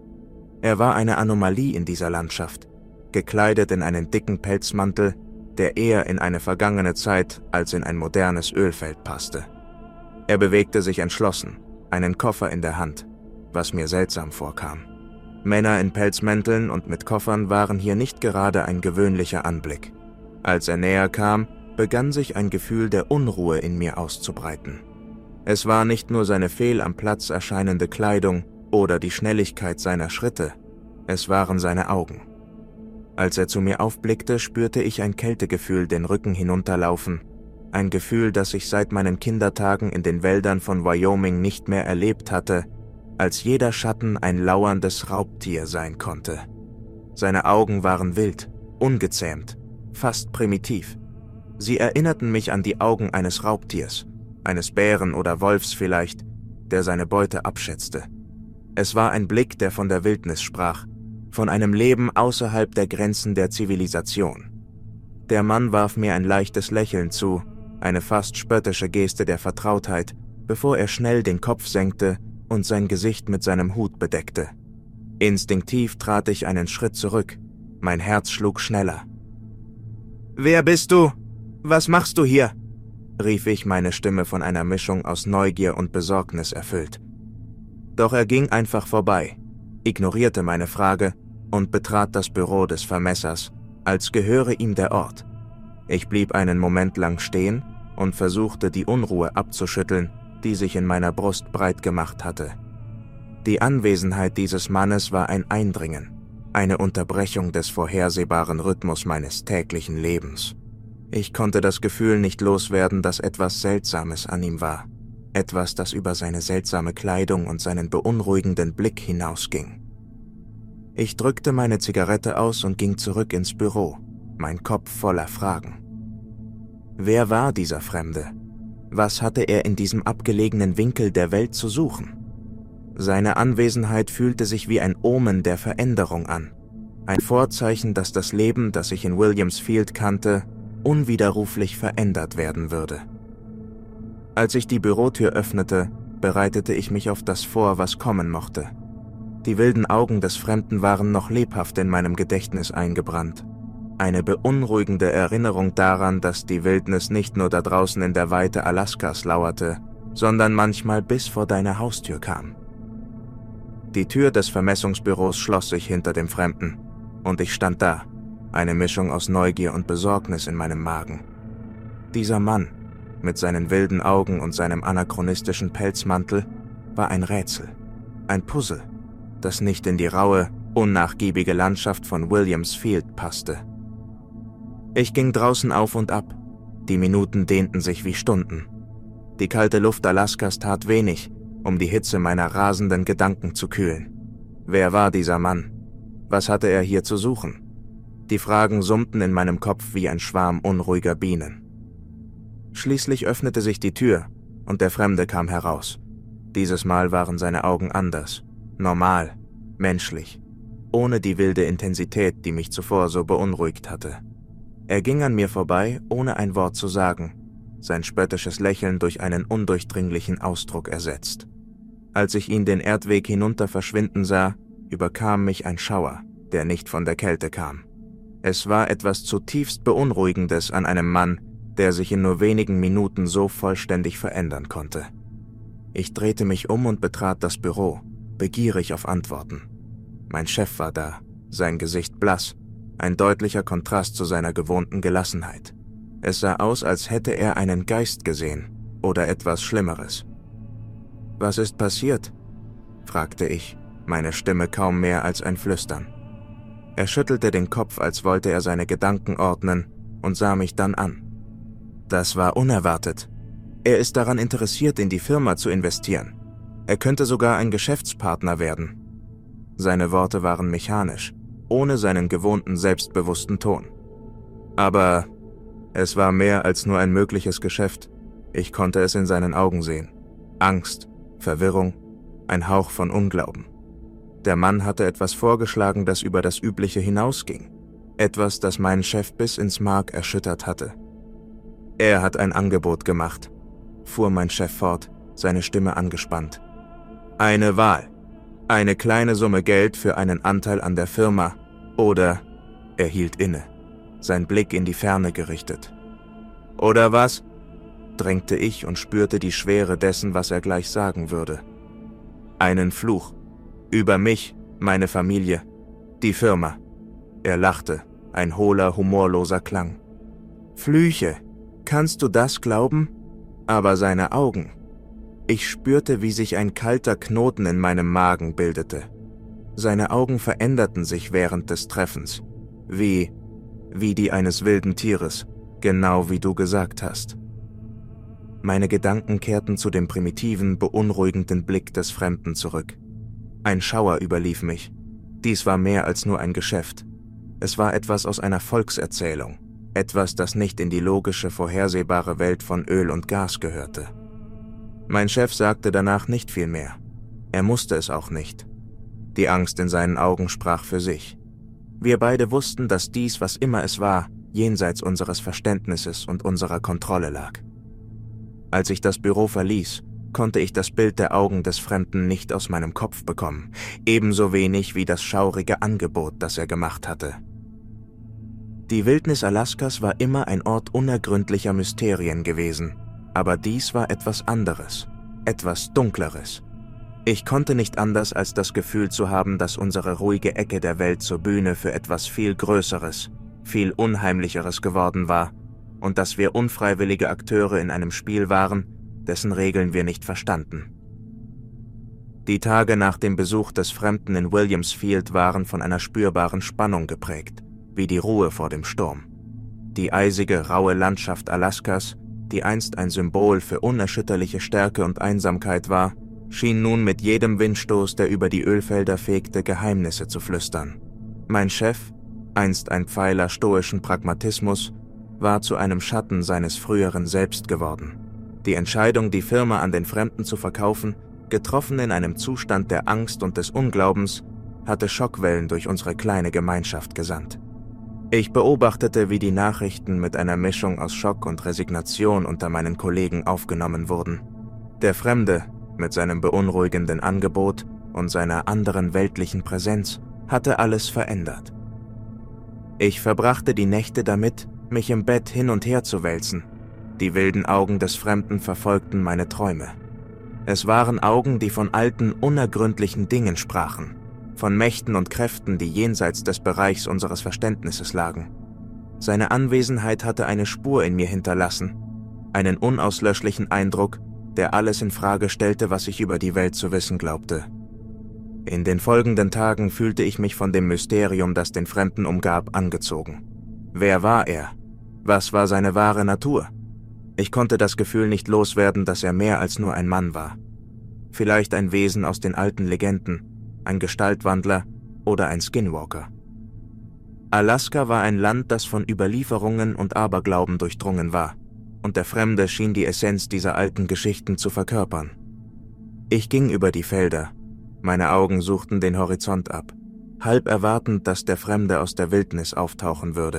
Er war eine Anomalie in dieser Landschaft, gekleidet in einen dicken Pelzmantel, der eher in eine vergangene Zeit als in ein modernes Ölfeld passte. Er bewegte sich entschlossen, einen Koffer in der Hand, was mir seltsam vorkam. Männer in Pelzmänteln und mit Koffern waren hier nicht gerade ein gewöhnlicher Anblick. Als er näher kam, begann sich ein Gefühl der Unruhe in mir auszubreiten. Es war nicht nur seine fehl am Platz erscheinende Kleidung oder die Schnelligkeit seiner Schritte, es waren seine Augen. Als er zu mir aufblickte, spürte ich ein Kältegefühl den Rücken hinunterlaufen, ein Gefühl, das ich seit meinen Kindertagen in den Wäldern von Wyoming nicht mehr erlebt hatte, als jeder Schatten ein lauerndes Raubtier sein konnte. Seine Augen waren wild, ungezähmt, fast primitiv. Sie erinnerten mich an die Augen eines Raubtiers, eines Bären oder Wolfs vielleicht, der seine Beute abschätzte. Es war ein Blick, der von der Wildnis sprach, von einem Leben außerhalb der Grenzen der Zivilisation. Der Mann warf mir ein leichtes Lächeln zu, eine fast spöttische Geste der Vertrautheit, bevor er schnell den Kopf senkte und sein Gesicht mit seinem Hut bedeckte. Instinktiv trat ich einen Schritt zurück, mein Herz schlug schneller. »Wer bist du? Was machst du hier?« rief ich, meine Stimme von einer Mischung aus Neugier und Besorgnis erfüllt. Doch er ging einfach vorbei, ignorierte meine Frage und betrat das Büro des Vermessers, als gehöre ihm der Ort. Ich blieb einen Moment lang stehen und versuchte, die Unruhe abzuschütteln, die sich in meiner Brust breit gemacht hatte. Die Anwesenheit dieses Mannes war ein Eindringen, eine Unterbrechung des vorhersehbaren Rhythmus meines täglichen Lebens. Ich konnte das Gefühl nicht loswerden, dass etwas Seltsames an ihm war, etwas, das über seine seltsame Kleidung und seinen beunruhigenden Blick hinausging. Ich drückte meine Zigarette aus und ging zurück ins Büro, mein Kopf voller Fragen. Wer war dieser Fremde? Was hatte er in diesem abgelegenen Winkel der Welt zu suchen? Seine Anwesenheit fühlte sich wie ein Omen der Veränderung an, ein Vorzeichen, dass das Leben, das ich in Williamsfield kannte, unwiderruflich verändert werden würde. Als ich die Bürotür öffnete, bereitete ich mich auf das vor, was kommen mochte. Die wilden Augen des Fremden waren noch lebhaft in meinem Gedächtnis eingebrannt. Eine beunruhigende Erinnerung daran, dass die Wildnis nicht nur da draußen in der Weite Alaskas lauerte, sondern manchmal bis vor deine Haustür kam. Die Tür des Vermessungsbüros schloss sich hinter dem Fremden, und ich stand da, eine Mischung aus Neugier und Besorgnis in meinem Magen. Dieser Mann, mit seinen wilden Augen und seinem anachronistischen Pelzmantel, war ein Rätsel, ein Puzzle, das nicht in die raue, unnachgiebige Landschaft von Williamsfield passte. Ich ging draußen auf und ab, die Minuten dehnten sich wie Stunden. Die kalte Luft Alaskas tat wenig, um die Hitze meiner rasenden Gedanken zu kühlen. Wer war dieser Mann? Was hatte er hier zu suchen? Die Fragen summten in meinem Kopf wie ein Schwarm unruhiger Bienen. Schließlich öffnete sich die Tür und der Fremde kam heraus. Dieses Mal waren seine Augen anders, normal, menschlich, ohne die wilde Intensität, die mich zuvor so beunruhigt hatte. Er ging an mir vorbei, ohne ein Wort zu sagen, sein spöttisches Lächeln durch einen undurchdringlichen Ausdruck ersetzt. Als ich ihn den Erdweg hinunter verschwinden sah, überkam mich ein Schauer, der nicht von der Kälte kam. Es war etwas zutiefst Beunruhigendes an einem Mann, der sich in nur wenigen Minuten so vollständig verändern konnte. Ich drehte mich um und betrat das Büro, begierig auf Antworten. Mein Chef war da, sein Gesicht blass, ein deutlicher Kontrast zu seiner gewohnten Gelassenheit. Es sah aus, als hätte er einen Geist gesehen oder etwas Schlimmeres. »Was ist passiert?« fragte ich, meine Stimme kaum mehr als ein Flüstern. Er schüttelte den Kopf, als wollte er seine Gedanken ordnen, und sah mich dann an. Das war unerwartet. Er ist daran interessiert, in die Firma zu investieren. Er könnte sogar ein Geschäftspartner werden. Seine Worte waren mechanisch, ohne seinen gewohnten selbstbewussten Ton. Aber es war mehr als nur ein mögliches Geschäft. Ich konnte es in seinen Augen sehen. Angst, Verwirrung, ein Hauch von Unglauben. Der Mann hatte etwas vorgeschlagen, das über das Übliche hinausging. Etwas, das meinen Chef bis ins Mark erschüttert hatte. Er hat ein Angebot gemacht, fuhr mein Chef fort, seine Stimme angespannt. Eine Wahl. Eine kleine Summe Geld für einen Anteil an der Firma oder... Er hielt inne, sein Blick in die Ferne gerichtet. Oder was? Drängte ich und spürte die Schwere dessen, was er gleich sagen würde. Einen Fluch. Über mich, meine Familie, die Firma. Er lachte, ein hohler, humorloser Klang. Flüche, kannst du das glauben? Aber seine Augen. Ich spürte, wie sich ein kalter Knoten in meinem Magen bildete. Seine Augen veränderten sich während des Treffens. Wie, wie die eines wilden Tieres, genau wie du gesagt hast. Meine Gedanken kehrten zu dem primitiven, beunruhigenden Blick des Fremden zurück. Ein Schauer überlief mich. Dies war mehr als nur ein Geschäft. Es war etwas aus einer Volkserzählung, etwas, das nicht in die logische, vorhersehbare Welt von Öl und Gas gehörte. Mein Chef sagte danach nicht viel mehr. Er musste es auch nicht. Die Angst in seinen Augen sprach für sich. Wir beide wussten, dass dies, was immer es war, jenseits unseres Verständnisses und unserer Kontrolle lag. Als ich das Büro verließ, konnte ich das Bild der Augen des Fremden nicht aus meinem Kopf bekommen, ebenso wenig wie das schaurige Angebot, das er gemacht hatte. Die Wildnis Alaskas war immer ein Ort unergründlicher Mysterien gewesen, aber dies war etwas anderes, etwas Dunkleres. Ich konnte nicht anders, als das Gefühl zu haben, dass unsere ruhige Ecke der Welt zur Bühne für etwas viel Größeres, viel Unheimlicheres geworden war und dass wir unfreiwillige Akteure in einem Spiel waren, dessen Regeln wir nicht verstanden. Die Tage nach dem Besuch des Fremden in Williamsfield waren von einer spürbaren Spannung geprägt, wie die Ruhe vor dem Sturm. Die eisige, raue Landschaft Alaskas, die einst ein Symbol für unerschütterliche Stärke und Einsamkeit war, schien nun mit jedem Windstoß, der über die Ölfelder fegte, Geheimnisse zu flüstern. Mein Chef, einst ein Pfeiler stoischen Pragmatismus, war zu einem Schatten seines früheren Selbst geworden. Die Entscheidung, die Firma an den Fremden zu verkaufen, getroffen in einem Zustand der Angst und des Unglaubens, hatte Schockwellen durch unsere kleine Gemeinschaft gesandt. Ich beobachtete, wie die Nachrichten mit einer Mischung aus Schock und Resignation unter meinen Kollegen aufgenommen wurden. Der Fremde, mit seinem beunruhigenden Angebot und seiner anderen weltlichen Präsenz, hatte alles verändert. Ich verbrachte die Nächte damit, mich im Bett hin und her zu wälzen. Die wilden Augen des Fremden verfolgten meine Träume. Es waren Augen, die von alten, unergründlichen Dingen sprachen, von Mächten und Kräften, die jenseits des Bereichs unseres Verständnisses lagen. Seine Anwesenheit hatte eine Spur in mir hinterlassen, einen unauslöschlichen Eindruck, der alles in Frage stellte, was ich über die Welt zu wissen glaubte. In den folgenden Tagen fühlte ich mich von dem Mysterium, das den Fremden umgab, angezogen. Wer war er? Was war seine wahre Natur? Ich konnte das Gefühl nicht loswerden, dass er mehr als nur ein Mann war. Vielleicht ein Wesen aus den alten Legenden, ein Gestaltwandler oder ein Skinwalker. Alaska war ein Land, das von Überlieferungen und Aberglauben durchdrungen war, und der Fremde schien die Essenz dieser alten Geschichten zu verkörpern. Ich ging über die Felder, meine Augen suchten den Horizont ab, halb erwartend, dass der Fremde aus der Wildnis auftauchen würde,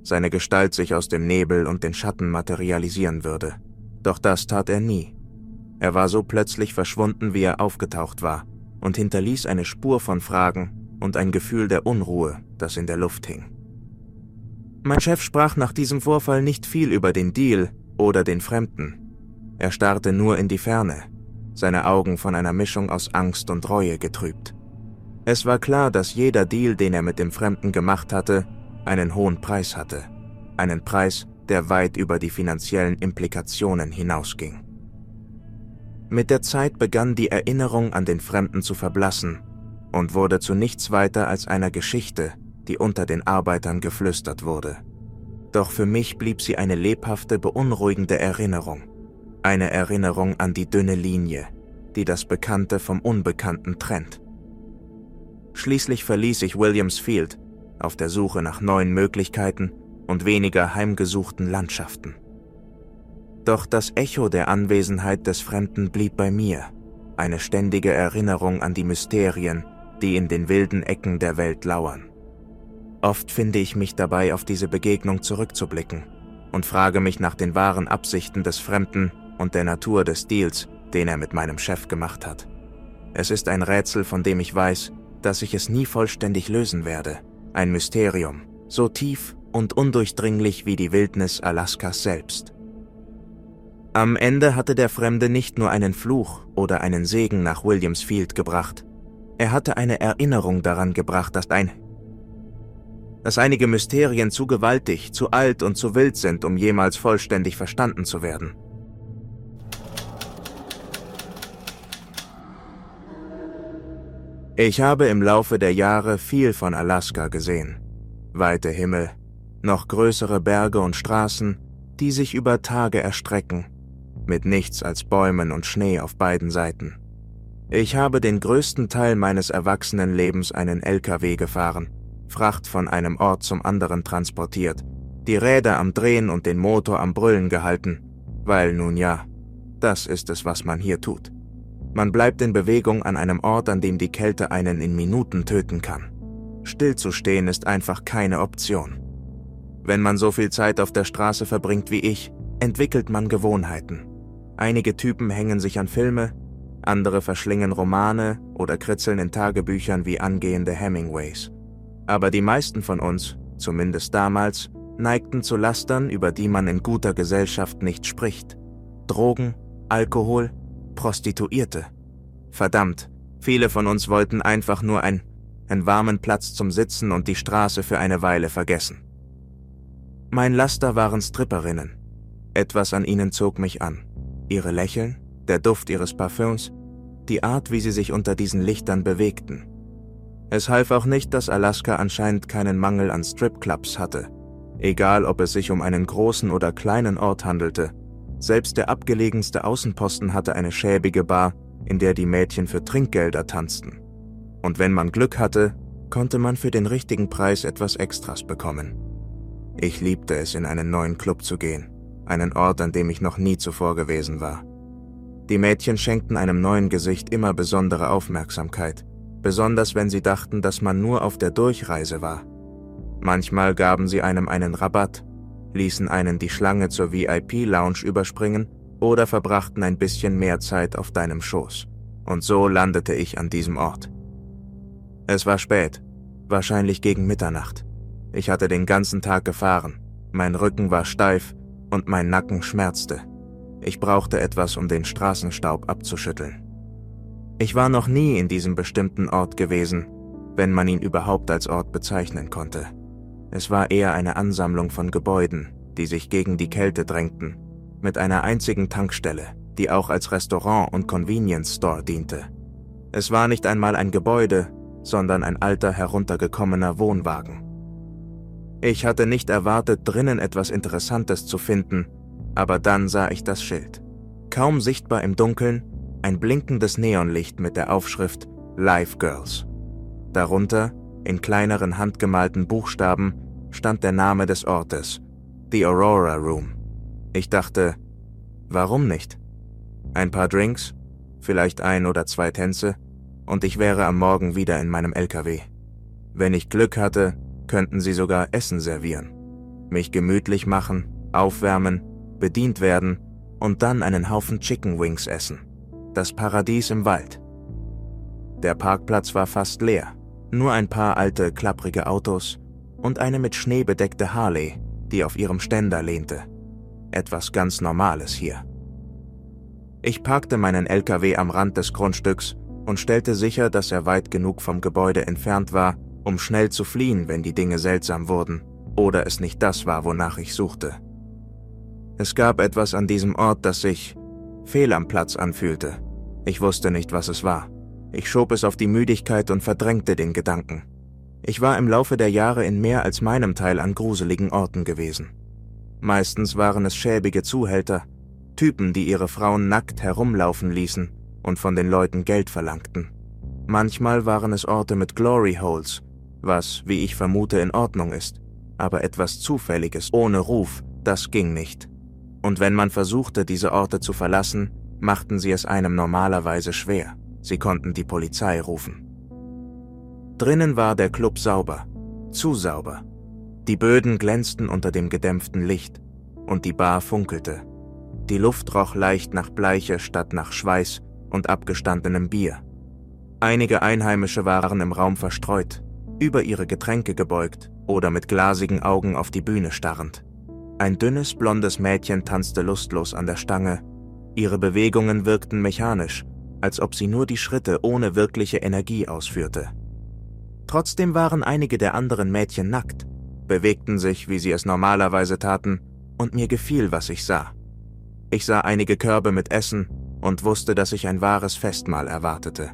seine Gestalt sich aus dem Nebel und den Schatten materialisieren würde. Doch das tat er nie. Er war so plötzlich verschwunden, wie er aufgetaucht war, und hinterließ eine Spur von Fragen und ein Gefühl der Unruhe, das in der Luft hing. Mein Chef sprach nach diesem Vorfall nicht viel über den Deal oder den Fremden. Er starrte nur in die Ferne, seine Augen von einer Mischung aus Angst und Reue getrübt. Es war klar, dass jeder Deal, den er mit dem Fremden gemacht hatte, einen hohen Preis hatte. Einen Preis, der weit über die finanziellen Implikationen hinausging. Mit der Zeit begann die Erinnerung an den Fremden zu verblassen und wurde zu nichts weiter als einer Geschichte, die unter den Arbeitern geflüstert wurde. Doch für mich blieb sie eine lebhafte, beunruhigende Erinnerung. Eine Erinnerung an die dünne Linie, die das Bekannte vom Unbekannten trennt. Schließlich verließ ich Williams Field auf der Suche nach neuen Möglichkeiten und weniger heimgesuchten Landschaften. Doch das Echo der Anwesenheit des Fremden blieb bei mir, eine ständige Erinnerung an die Mysterien, die in den wilden Ecken der Welt lauern. Oft finde ich mich dabei, auf diese Begegnung zurückzublicken und frage mich nach den wahren Absichten des Fremden und der Natur des Deals, den er mit meinem Chef gemacht hat. Es ist ein Rätsel, von dem ich weiß, dass ich es nie vollständig lösen werde. Ein Mysterium, so tief und undurchdringlich wie die Wildnis Alaskas selbst. Am Ende hatte der Fremde nicht nur einen Fluch oder einen Segen nach Williams Field gebracht. Er hatte eine Erinnerung daran gebracht, dass ein dass einige Mysterien zu gewaltig, zu alt und zu wild sind, um jemals vollständig verstanden zu werden. Ich habe im Laufe der Jahre viel von Alaska gesehen. Weite Himmel, noch größere Berge und Straßen, die sich über Tage erstrecken, mit nichts als Bäumen und Schnee auf beiden Seiten. Ich habe den größten Teil meines Erwachsenenlebens einen L K W gefahren, Fracht von einem Ort zum anderen transportiert, die Räder am Drehen und den Motor am Brüllen gehalten, weil nun ja, das ist es, was man hier tut. Man bleibt in Bewegung an einem Ort, an dem die Kälte einen in Minuten töten kann. Stillzustehen ist einfach keine Option. Wenn man so viel Zeit auf der Straße verbringt wie ich, entwickelt man Gewohnheiten. Einige Typen hängen sich an Filme, andere verschlingen Romane oder kritzeln in Tagebüchern wie angehende Hemingways. Aber die meisten von uns, zumindest damals, neigten zu Lastern, über die man in guter Gesellschaft nicht spricht. Drogen, Alkohol, Prostituierte. Verdammt, viele von uns wollten einfach nur ein, einen warmen Platz zum Sitzen und die Straße für eine Weile vergessen. Mein Laster waren Stripperinnen. Etwas an ihnen zog mich an. Ihre Lächeln, der Duft ihres Parfüms, die Art, wie sie sich unter diesen Lichtern bewegten. Es half auch nicht, dass Alaska anscheinend keinen Mangel an Stripclubs hatte. Egal, ob es sich um einen großen oder kleinen Ort handelte. Selbst der abgelegenste Außenposten hatte eine schäbige Bar, in der die Mädchen für Trinkgelder tanzten. Und wenn man Glück hatte, konnte man für den richtigen Preis etwas Extras bekommen. Ich liebte es, in einen neuen Club zu gehen, einen Ort, an dem ich noch nie zuvor gewesen war. Die Mädchen schenkten einem neuen Gesicht immer besondere Aufmerksamkeit, besonders wenn sie dachten, dass man nur auf der Durchreise war. Manchmal gaben sie einem einen Rabatt, ließen einen die Schlange zur V I P-Lounge überspringen oder verbrachten ein bisschen mehr Zeit auf deinem Schoß. Und so landete ich an diesem Ort. Es war spät, wahrscheinlich gegen Mitternacht. Ich hatte den ganzen Tag gefahren, mein Rücken war steif und mein Nacken schmerzte. Ich brauchte etwas, um den Straßenstaub abzuschütteln. Ich war noch nie in diesem bestimmten Ort gewesen, wenn man ihn überhaupt als Ort bezeichnen konnte. Es war eher eine Ansammlung von Gebäuden, die sich gegen die Kälte drängten, mit einer einzigen Tankstelle, die auch als Restaurant und Convenience Store diente. Es war nicht einmal ein Gebäude, sondern ein alter, heruntergekommener Wohnwagen. Ich hatte nicht erwartet, drinnen etwas Interessantes zu finden, aber dann sah ich das Schild. Kaum sichtbar im Dunkeln, ein blinkendes Neonlicht mit der Aufschrift Live Girls. Darunter, in kleineren handgemalten Buchstaben, stand der Name des Ortes, The Aurora Room. Ich dachte, warum nicht? Ein paar Drinks, vielleicht ein oder zwei Tänze, und ich wäre am Morgen wieder in meinem L K W. Wenn ich Glück hatte, könnten sie sogar Essen servieren. mich gemütlich machen, aufwärmen, bedient werden und dann einen Haufen Chicken Wings essen. Das Paradies im Wald. Der Parkplatz war fast leer, nur ein paar alte, klapprige Autos und eine mit Schnee bedeckte Harley, die auf ihrem Ständer lehnte. Etwas ganz Normales hier. Ich parkte meinen L K W am Rand des Grundstücks und stellte sicher, dass er weit genug vom Gebäude entfernt war, um schnell zu fliehen, wenn die Dinge seltsam wurden oder es nicht das war, wonach ich suchte. Es gab etwas an diesem Ort, das sich fehl am Platz anfühlte. Ich wusste nicht, was es war. Ich schob es auf die Müdigkeit und verdrängte den Gedanken. Ich war im Laufe der Jahre in mehr als meinem Teil an gruseligen Orten gewesen. Meistens waren es schäbige Zuhälter, Typen, die ihre Frauen nackt herumlaufen ließen und von den Leuten Geld verlangten. Manchmal waren es Orte mit Glory Holes, was, wie ich vermute, in Ordnung ist. Aber etwas Zufälliges, ohne Ruf, das ging nicht. Und wenn man versuchte, diese Orte zu verlassen, machten sie es einem normalerweise schwer. Sie konnten die Polizei rufen. Drinnen war der Club sauber, zu sauber. Die Böden glänzten unter dem gedämpften Licht und die Bar funkelte. Die Luft roch leicht nach Bleiche statt nach Schweiß und abgestandenem Bier. Einige Einheimische waren im Raum verstreut, über ihre Getränke gebeugt oder mit glasigen Augen auf die Bühne starrend. Ein dünnes, blondes Mädchen tanzte lustlos an der Stange. Ihre Bewegungen wirkten mechanisch, als ob sie nur die Schritte ohne wirkliche Energie ausführte. Trotzdem waren einige der anderen Mädchen nackt, bewegten sich, wie sie es normalerweise taten, und mir gefiel, was ich sah. Ich sah einige Körbe mit Essen und wusste, dass ich ein wahres Festmahl erwartete.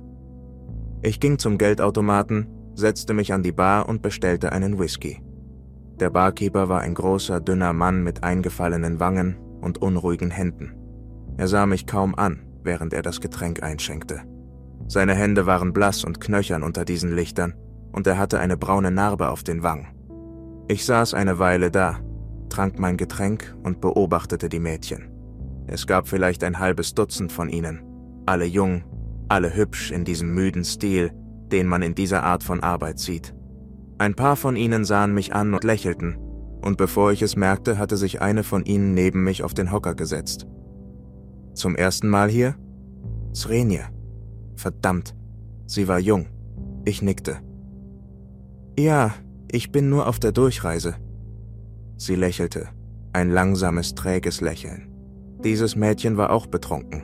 Ich ging zum Geldautomaten, setzte mich an die Bar und bestellte einen Whisky. Der Barkeeper war ein großer, dünner Mann mit eingefallenen Wangen und unruhigen Händen. Er sah mich kaum an, während er das Getränk einschenkte. Seine Hände waren blass und knöchern unter diesen Lichtern, und er hatte eine braune Narbe auf den Wangen. Ich saß eine Weile da, trank mein Getränk und beobachtete die Mädchen. Es gab vielleicht ein halbes Dutzend von ihnen, alle jung, alle hübsch in diesem müden Stil, den man in dieser Art von Arbeit sieht. Ein paar von ihnen sahen mich an und lächelten, und bevor ich es merkte, hatte sich eine von ihnen neben mich auf den Hocker gesetzt. Zum ersten Mal hier? Srenje. Verdammt, sie war jung. Ich nickte. Ja, ich bin nur auf der Durchreise. Sie lächelte, ein langsames, träges Lächeln. Dieses Mädchen war auch betrunken.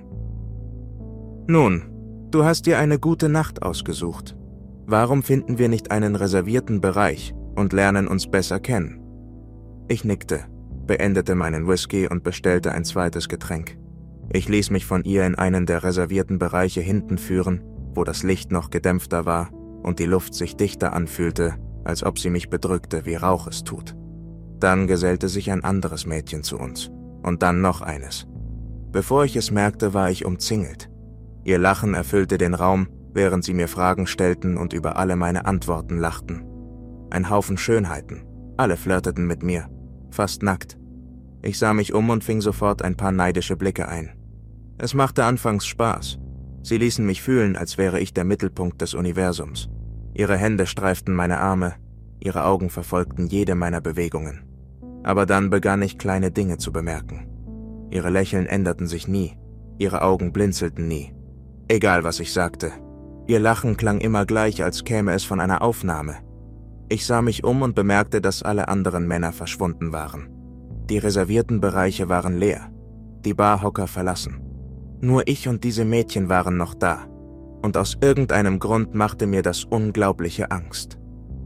Nun, du hast dir eine gute Nacht ausgesucht. Warum finden wir nicht einen reservierten Bereich und lernen uns besser kennen? Ich nickte, beendete meinen Whisky und bestellte ein zweites Getränk. Ich ließ mich von ihr in einen der reservierten Bereiche hinten führen, wo das Licht noch gedämpfter war und die Luft sich dichter anfühlte, als ob sie mich bedrückte, wie Rauch es tut. Dann gesellte sich ein anderes Mädchen zu uns und dann noch eines. Bevor ich es merkte, war ich umzingelt. Ihr Lachen erfüllte den Raum, während sie mir Fragen stellten und über alle meine Antworten lachten. Ein Haufen Schönheiten, alle flirteten mit mir, fast nackt. Ich sah mich um und fing sofort ein paar neidische Blicke ein. Es machte anfangs Spaß. Sie ließen mich fühlen, als wäre ich der Mittelpunkt des Universums. Ihre Hände streiften meine Arme, ihre Augen verfolgten jede meiner Bewegungen. Aber dann begann ich kleine Dinge zu bemerken. Ihre Lächeln änderten sich nie, ihre Augen blinzelten nie. Egal, was ich sagte. Ihr Lachen klang immer gleich, als käme es von einer Aufnahme. Ich sah mich um und bemerkte, dass alle anderen Männer verschwunden waren. Die reservierten Bereiche waren leer, die Barhocker verlassen. Nur ich und diese Mädchen waren noch da. Und aus irgendeinem Grund machte mir das Unglaubliche Angst.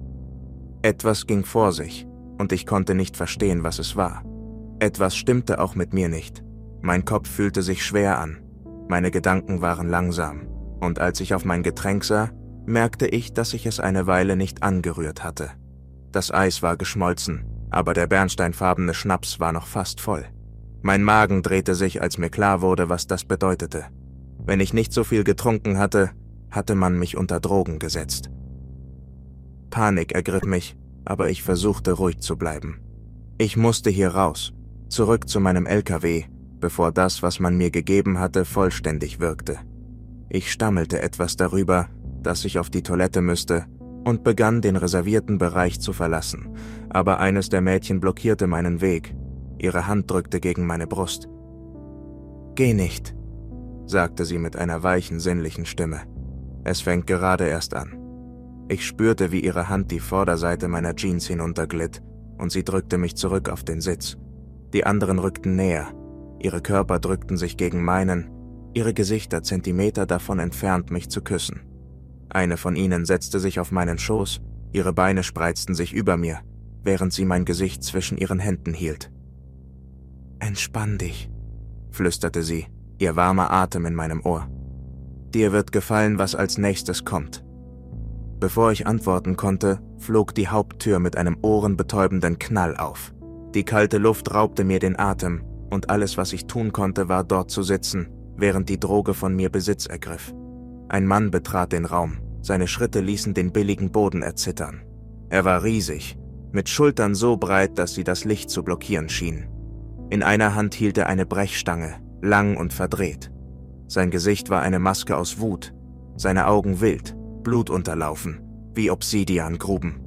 Etwas ging vor sich, und ich konnte nicht verstehen, was es war. Etwas stimmte auch mit mir nicht. Mein Kopf fühlte sich schwer an. Meine Gedanken waren langsam. Und als ich auf mein Getränk sah, merkte ich, dass ich es eine Weile nicht angerührt hatte. Das Eis war geschmolzen, aber der bernsteinfarbene Schnaps war noch fast voll. Mein Magen drehte sich, als mir klar wurde, was das bedeutete. Wenn ich nicht so viel getrunken hatte, hatte man mich unter Drogen gesetzt. Panik ergriff mich, aber ich versuchte ruhig zu bleiben. Ich musste hier raus, zurück zu meinem L K W, bevor das, was man mir gegeben hatte, vollständig wirkte. Ich stammelte etwas darüber, dass ich auf die Toilette müsste und begann, den reservierten Bereich zu verlassen, aber eines der Mädchen blockierte meinen Weg. Ihre Hand drückte gegen meine Brust. »Geh nicht«, sagte sie mit einer weichen, sinnlichen Stimme. »Es fängt gerade erst an.« Ich spürte, wie ihre Hand die Vorderseite meiner Jeans hinunterglitt, und sie drückte mich zurück auf den Sitz. Die anderen rückten näher. Ihre Körper drückten sich gegen meinen, ihre Gesichter Zentimeter davon entfernt, mich zu küssen. Eine von ihnen setzte sich auf meinen Schoß, ihre Beine spreizten sich über mir, während sie mein Gesicht zwischen ihren Händen hielt. »Entspann dich«, flüsterte sie, ihr warmer Atem in meinem Ohr. »Dir wird gefallen, was als nächstes kommt.« Bevor ich antworten konnte, flog die Haupttür mit einem ohrenbetäubenden Knall auf. Die kalte Luft raubte mir den Atem, und alles, was ich tun konnte, war dort zu sitzen, während die Droge von mir Besitz ergriff. Ein Mann betrat den Raum, seine Schritte ließen den billigen Boden erzittern. Er war riesig, mit Schultern so breit, dass sie das Licht zu blockieren schienen. In einer Hand hielt er eine Brechstange, lang und verdreht. Sein Gesicht war eine Maske aus Wut, seine Augen wild, blutunterlaufen, wie Obsidiangruben.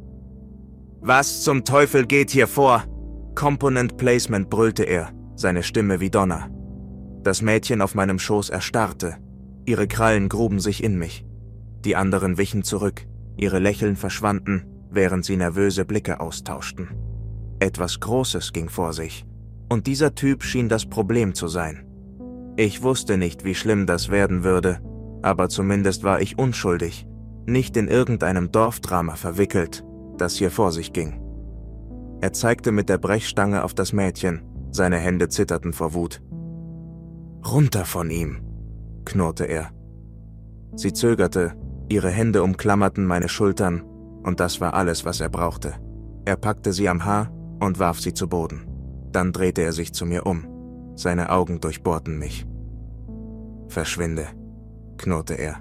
»Was zum Teufel geht hier vor?« Component Placement, brüllte er, seine Stimme wie Donner. Das Mädchen auf meinem Schoß erstarrte. Ihre Krallen gruben sich in mich. Die anderen wichen zurück, ihre Lächeln verschwanden, während sie nervöse Blicke austauschten. Etwas Großes ging vor sich, und dieser Typ schien das Problem zu sein. Ich wusste nicht, wie schlimm das werden würde, aber zumindest war ich unschuldig, nicht in irgendeinem Dorfdrama verwickelt, das hier vor sich ging. Er zeigte mit der Brechstange auf das Mädchen, seine Hände zitterten vor Wut. »Runter von ihm«, knurrte er. Sie zögerte, ihre Hände umklammerten meine Schultern, und das war alles, was er brauchte. Er packte sie am Haar und warf sie zu Boden. Dann drehte er sich zu mir um. Seine Augen durchbohrten mich. »Verschwinde«, knurrte er.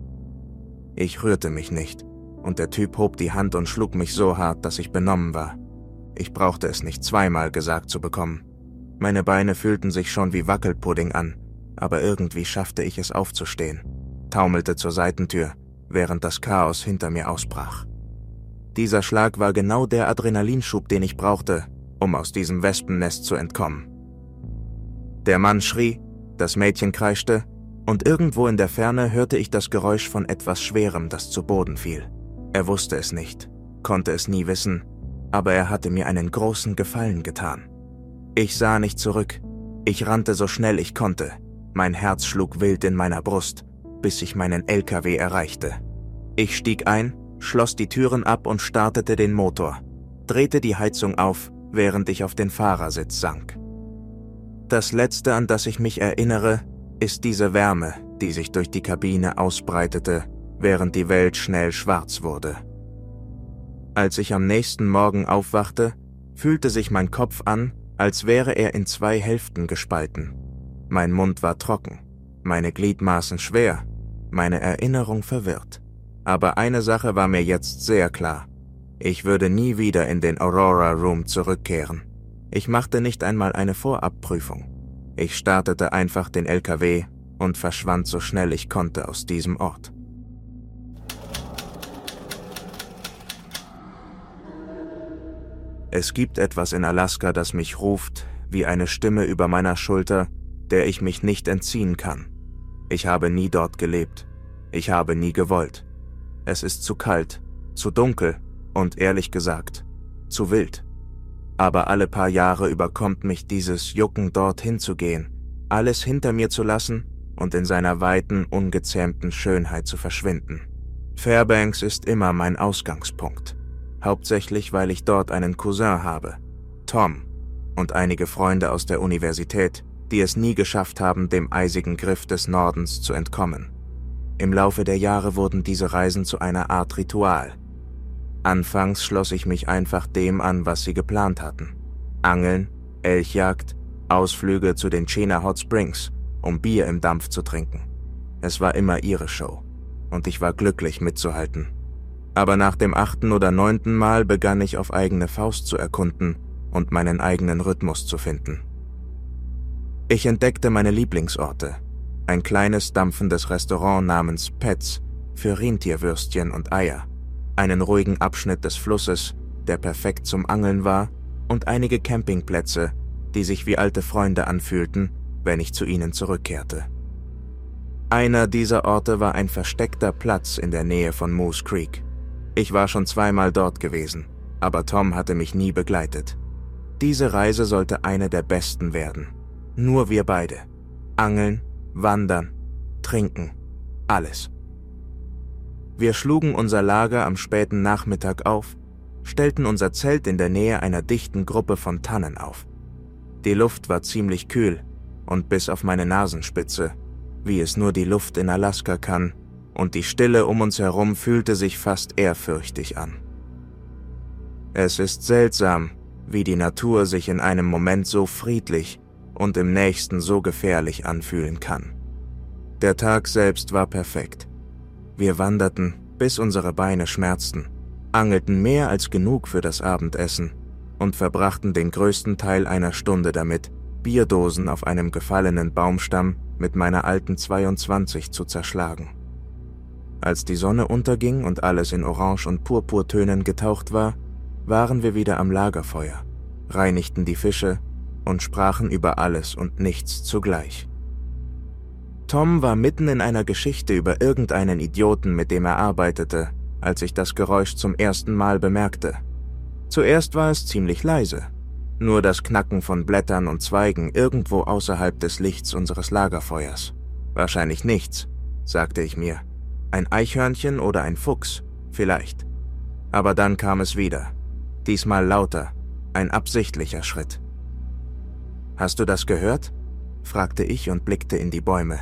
Ich rührte mich nicht, und der Typ hob die Hand und schlug mich so hart, dass ich benommen war. Ich brauchte es nicht zweimal gesagt zu bekommen. Meine Beine fühlten sich schon wie Wackelpudding an, aber irgendwie schaffte ich es aufzustehen, taumelte zur Seitentür, während das Chaos hinter mir ausbrach. Dieser Schlag war genau der Adrenalinschub, den ich brauchte, um aus diesem Wespennest zu entkommen. Der Mann schrie, das Mädchen kreischte, und irgendwo in der Ferne hörte ich das Geräusch von etwas Schwerem, das zu Boden fiel. Er wusste es nicht, konnte es nie wissen, aber er hatte mir einen großen Gefallen getan. Ich sah nicht zurück, ich rannte so schnell ich konnte, mein Herz schlug wild in meiner Brust, bis ich meinen L K W erreichte. Ich stieg ein, schloss die Türen ab und startete den Motor, drehte die Heizung auf, während ich auf den Fahrersitz sank. Das Letzte, an das ich mich erinnere, ist diese Wärme, die sich durch die Kabine ausbreitete, während die Welt schnell schwarz wurde. Als ich am nächsten Morgen aufwachte, fühlte sich mein Kopf an, als wäre er in zwei Hälften gespalten. Mein Mund war trocken, meine Gliedmaßen schwer, meine Erinnerung verwirrt. Aber eine Sache war mir jetzt sehr klar. Ich würde nie wieder in den Aurora Room zurückkehren. Ich machte nicht einmal eine Vorabprüfung. Ich startete einfach den L K W und verschwand so schnell ich konnte aus diesem Ort. Es gibt etwas in Alaska, das mich ruft, wie eine Stimme über meiner Schulter, der ich mich nicht entziehen kann. Ich habe nie dort gelebt. Ich habe nie gewollt. Es ist zu kalt, zu dunkel und ehrlich gesagt, zu wild. Aber alle paar Jahre überkommt mich dieses Jucken, dorthin zu gehen, alles hinter mir zu lassen und in seiner weiten, ungezähmten Schönheit zu verschwinden. Fairbanks ist immer mein Ausgangspunkt. Hauptsächlich, weil ich dort einen Cousin habe, Tom, und einige Freunde aus der Universität, die es nie geschafft haben, dem eisigen Griff des Nordens zu entkommen. Im Laufe der Jahre wurden diese Reisen zu einer Art Ritual. Anfangs schloss ich mich einfach dem an, was sie geplant hatten. Angeln, Elchjagd, Ausflüge zu den Chena Hot Springs, um Bier im Dampf zu trinken. Es war immer ihre Show, und ich war glücklich mitzuhalten. Aber nach dem achten oder neunten Mal begann ich auf eigene Faust zu erkunden und meinen eigenen Rhythmus zu finden. Ich entdeckte meine Lieblingsorte, ein kleines dampfendes Restaurant namens Pets für Rentierwürstchen und Eier. einen ruhigen Abschnitt des Flusses, der perfekt zum Angeln war, und einige Campingplätze, die sich wie alte Freunde anfühlten, wenn ich zu ihnen zurückkehrte. Einer dieser Orte war ein versteckter Platz in der Nähe von Moose Creek. Ich war schon zweimal dort gewesen, aber Tom hatte mich nie begleitet. Diese Reise sollte eine der besten werden. Nur wir beide. Angeln, wandern, trinken, alles. Wir schlugen unser Lager am späten Nachmittag auf, stellten unser Zelt in der Nähe einer dichten Gruppe von Tannen auf. Die Luft war ziemlich kühl und bis auf meine Nasenspitze, wie es nur die Luft in Alaska kann, und die Stille um uns herum fühlte sich fast ehrfürchtig an. Es ist seltsam, wie die Natur sich in einem Moment so friedlich und im nächsten so gefährlich anfühlen kann. Der Tag selbst war perfekt. Wir wanderten, bis unsere Beine schmerzten, angelten mehr als genug für das Abendessen und verbrachten den größten Teil einer Stunde damit, Bierdosen auf einem gefallenen Baumstamm mit meiner alten zweiundzwanzig zu zerschlagen. Als die Sonne unterging und alles in Orange- und Purpurtönen getaucht war, waren wir wieder am Lagerfeuer, reinigten die Fische und sprachen über alles und nichts zugleich. Tom war mitten in einer Geschichte über irgendeinen Idioten, mit dem er arbeitete, als ich das Geräusch zum ersten Mal bemerkte. Zuerst war es ziemlich leise, nur das Knacken von Blättern und Zweigen irgendwo außerhalb des Lichts unseres Lagerfeuers. Wahrscheinlich nichts, sagte ich mir. Ein Eichhörnchen oder ein Fuchs, vielleicht. Aber dann kam es wieder. Diesmal lauter, ein absichtlicher Schritt. »Hast du das gehört?« fragte ich und blickte in die Bäume.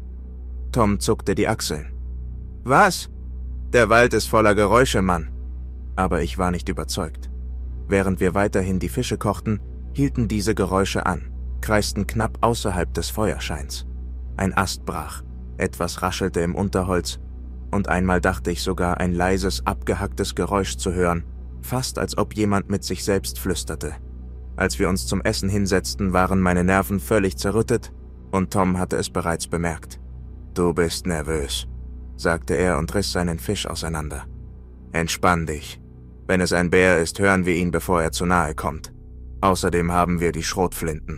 Tom zuckte die Achseln. »Was? Der Wald ist voller Geräusche, Mann!« Aber ich war nicht überzeugt. Während wir weiterhin die Fische kochten, hielten diese Geräusche an, kreisten knapp außerhalb des Feuerscheins. Ein Ast brach, etwas raschelte im Unterholz, und einmal dachte ich sogar, ein leises, abgehacktes Geräusch zu hören, fast als ob jemand mit sich selbst flüsterte. Als wir uns zum Essen hinsetzten, waren meine Nerven völlig zerrüttet, und Tom hatte es bereits bemerkt. »Du bist nervös«, sagte er und riss seinen Fisch auseinander. »Entspann dich. Wenn es ein Bär ist, hören wir ihn, bevor er zu nahe kommt. Außerdem haben wir die Schrotflinten.«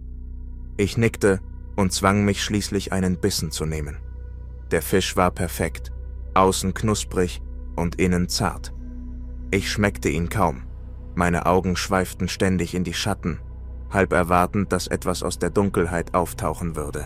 Ich nickte und zwang mich schließlich, einen Bissen zu nehmen. Der Fisch war perfekt, außen knusprig und innen zart. Ich schmeckte ihn kaum. Meine Augen schweiften ständig in die Schatten, halb erwartend, dass etwas aus der Dunkelheit auftauchen würde.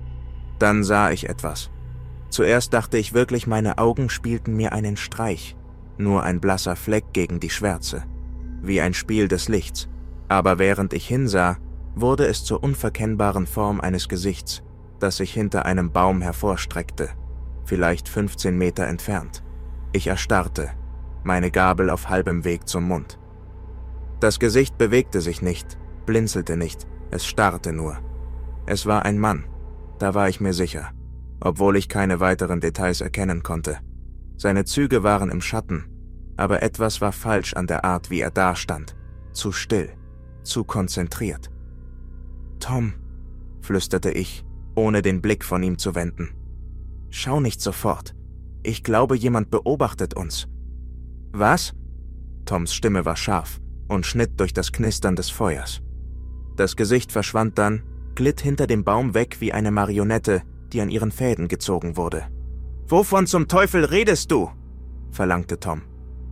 Dann sah ich etwas. Zuerst dachte ich wirklich, meine Augen spielten mir einen Streich, nur ein blasser Fleck gegen die Schwärze, wie ein Spiel des Lichts. Aber während ich hinsah, wurde es zur unverkennbaren Form eines Gesichts, das sich hinter einem Baum hervorstreckte, vielleicht fünfzehn Meter entfernt. Ich erstarrte, meine Gabel auf halbem Weg zum Mund. Das Gesicht bewegte sich nicht, blinzelte nicht, es starrte nur. Es war ein Mann, da war ich mir sicher, obwohl ich keine weiteren Details erkennen konnte. Seine Züge waren im Schatten, aber etwas war falsch an der Art, wie er dastand. Zu still, zu konzentriert. »Tom«, flüsterte ich, ohne den Blick von ihm zu wenden. »Schau nicht sofort. Ich glaube, jemand beobachtet uns.« »Was?« Toms Stimme war scharf und schnitt durch das Knistern des Feuers. Das Gesicht verschwand dann, glitt hinter dem Baum weg wie eine Marionette, die an ihren Fäden gezogen wurde. »Wovon zum Teufel redest du?« verlangte Tom.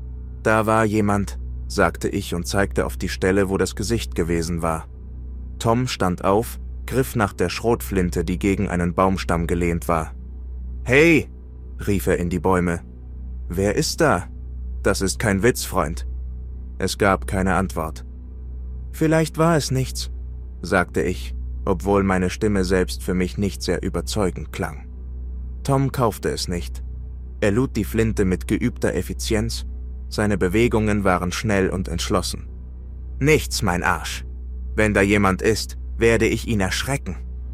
»Da war jemand«, sagte ich und zeigte auf die Stelle, wo das Gesicht gewesen war. Tom stand auf, griff nach der Schrotflinte, die gegen einen Baumstamm gelehnt war. »Hey«, rief er in die Bäume. »Wer ist da? Das ist kein Witz, Freund.« Es gab keine Antwort. »Vielleicht war es nichts«, sagte ich, obwohl meine Stimme selbst für mich nicht sehr überzeugend klang. Tom kaufte es nicht. Er lud die Flinte mit geübter Effizienz, seine Bewegungen waren schnell und entschlossen. »Nichts, mein Arsch. Wenn da jemand ist, werde ich ihn erschrecken.«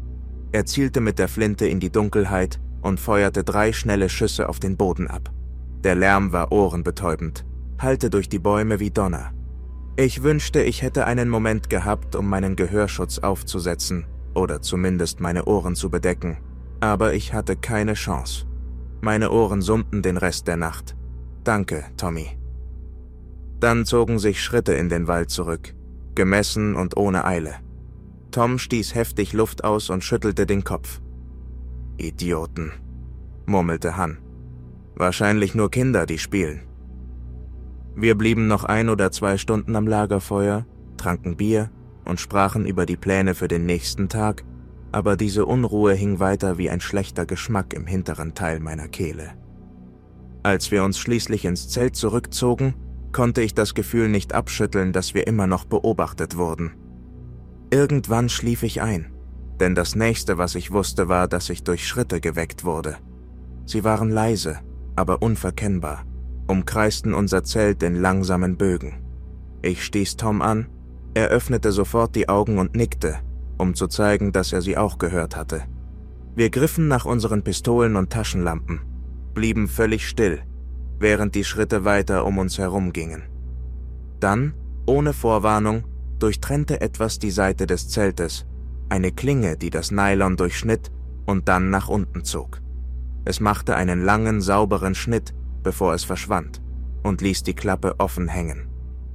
Er zielte mit der Flinte in die Dunkelheit und feuerte drei schnelle Schüsse auf den Boden ab. Der Lärm war ohrenbetäubend, hallte durch die Bäume wie Donner. Ich wünschte, ich hätte einen Moment gehabt, um meinen Gehörschutz aufzusetzen oder zumindest meine Ohren zu bedecken, aber ich hatte keine Chance. Meine Ohren summten den Rest der Nacht. »Danke, Tommy.« Dann zogen sich Schritte in den Wald zurück, gemessen und ohne Eile. Tom stieß heftig Luft aus und schüttelte den Kopf. »Idioten«, murmelte Han. »Wahrscheinlich nur Kinder, die spielen.« Wir blieben noch ein oder zwei Stunden am Lagerfeuer, tranken Bier und sprachen über die Pläne für den nächsten Tag, aber diese Unruhe hing weiter wie ein schlechter Geschmack im hinteren Teil meiner Kehle. Als wir uns schließlich ins Zelt zurückzogen, konnte ich das Gefühl nicht abschütteln, dass wir immer noch beobachtet wurden. Irgendwann schlief ich ein, denn das Nächste, was ich wusste, war, dass ich durch Schritte geweckt wurde. Sie waren leise, aber unverkennbar, umkreisten unser Zelt in langsamen Bögen. Ich stieß Tom an, er öffnete sofort die Augen und nickte, um zu zeigen, dass er sie auch gehört hatte. Wir griffen nach unseren Pistolen und Taschenlampen, blieben völlig still, während die Schritte weiter um uns herum gingen. Dann, ohne Vorwarnung, durchtrennte etwas die Seite des Zeltes, eine Klinge, die das Nylon durchschnitt und dann nach unten zog. Es machte einen langen, sauberen Schnitt, bevor es verschwand, und ließ die Klappe offen hängen.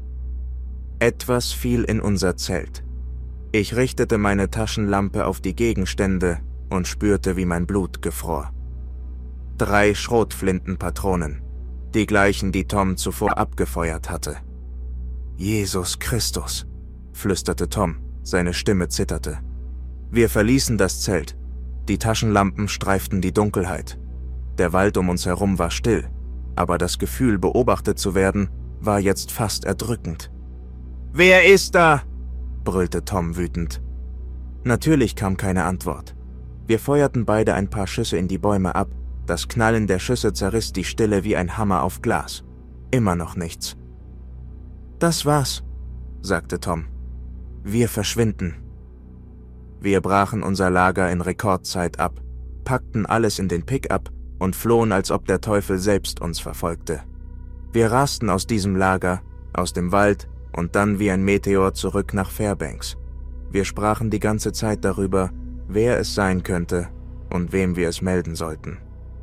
Etwas fiel in unser Zelt. Ich richtete meine Taschenlampe auf die Gegenstände und spürte, wie mein Blut gefror. Drei Schrotflintenpatronen, die gleichen, die Tom zuvor abgefeuert hatte. »Jesus Christus«, flüsterte Tom, seine Stimme zitterte. Wir verließen das Zelt. Die Taschenlampen streiften die Dunkelheit. Der Wald um uns herum war still, aber das Gefühl, beobachtet zu werden, war jetzt fast erdrückend. »Wer ist da?« brüllte Tom wütend. Natürlich kam keine Antwort. Wir feuerten beide ein paar Schüsse in die Bäume ab. Das Knallen der Schüsse zerriss die Stille wie ein Hammer auf Glas. Immer noch nichts. »Das war's«, sagte Tom. »Wir verschwinden.« Wir brachen unser Lager in Rekordzeit ab, packten alles in den Pickup und flohen, als ob der Teufel selbst uns verfolgte. Wir rasten aus diesem Lager, aus dem Wald und dann wie ein Meteor zurück nach Fairbanks. Wir sprachen die ganze Zeit darüber, wer es sein könnte und wem wir es melden sollten.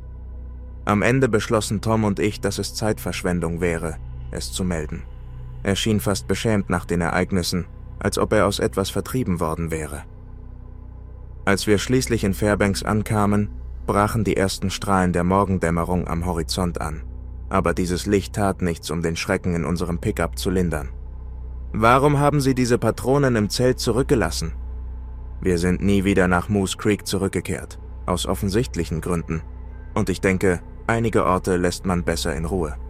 Am Ende beschlossen Tom und ich, dass es Zeitverschwendung wäre, es zu melden. Er schien fast beschämt nach den Ereignissen, als ob er aus etwas vertrieben worden wäre. Als wir schließlich in Fairbanks ankamen, brachen die ersten Strahlen der Morgendämmerung am Horizont an, aber dieses Licht tat nichts, um den Schrecken in unserem Pickup zu lindern. »Warum haben Sie diese Patronen im Zelt zurückgelassen?« Wir sind nie wieder nach Moose Creek zurückgekehrt, aus offensichtlichen Gründen. Und ich denke, einige Orte lässt man besser in Ruhe.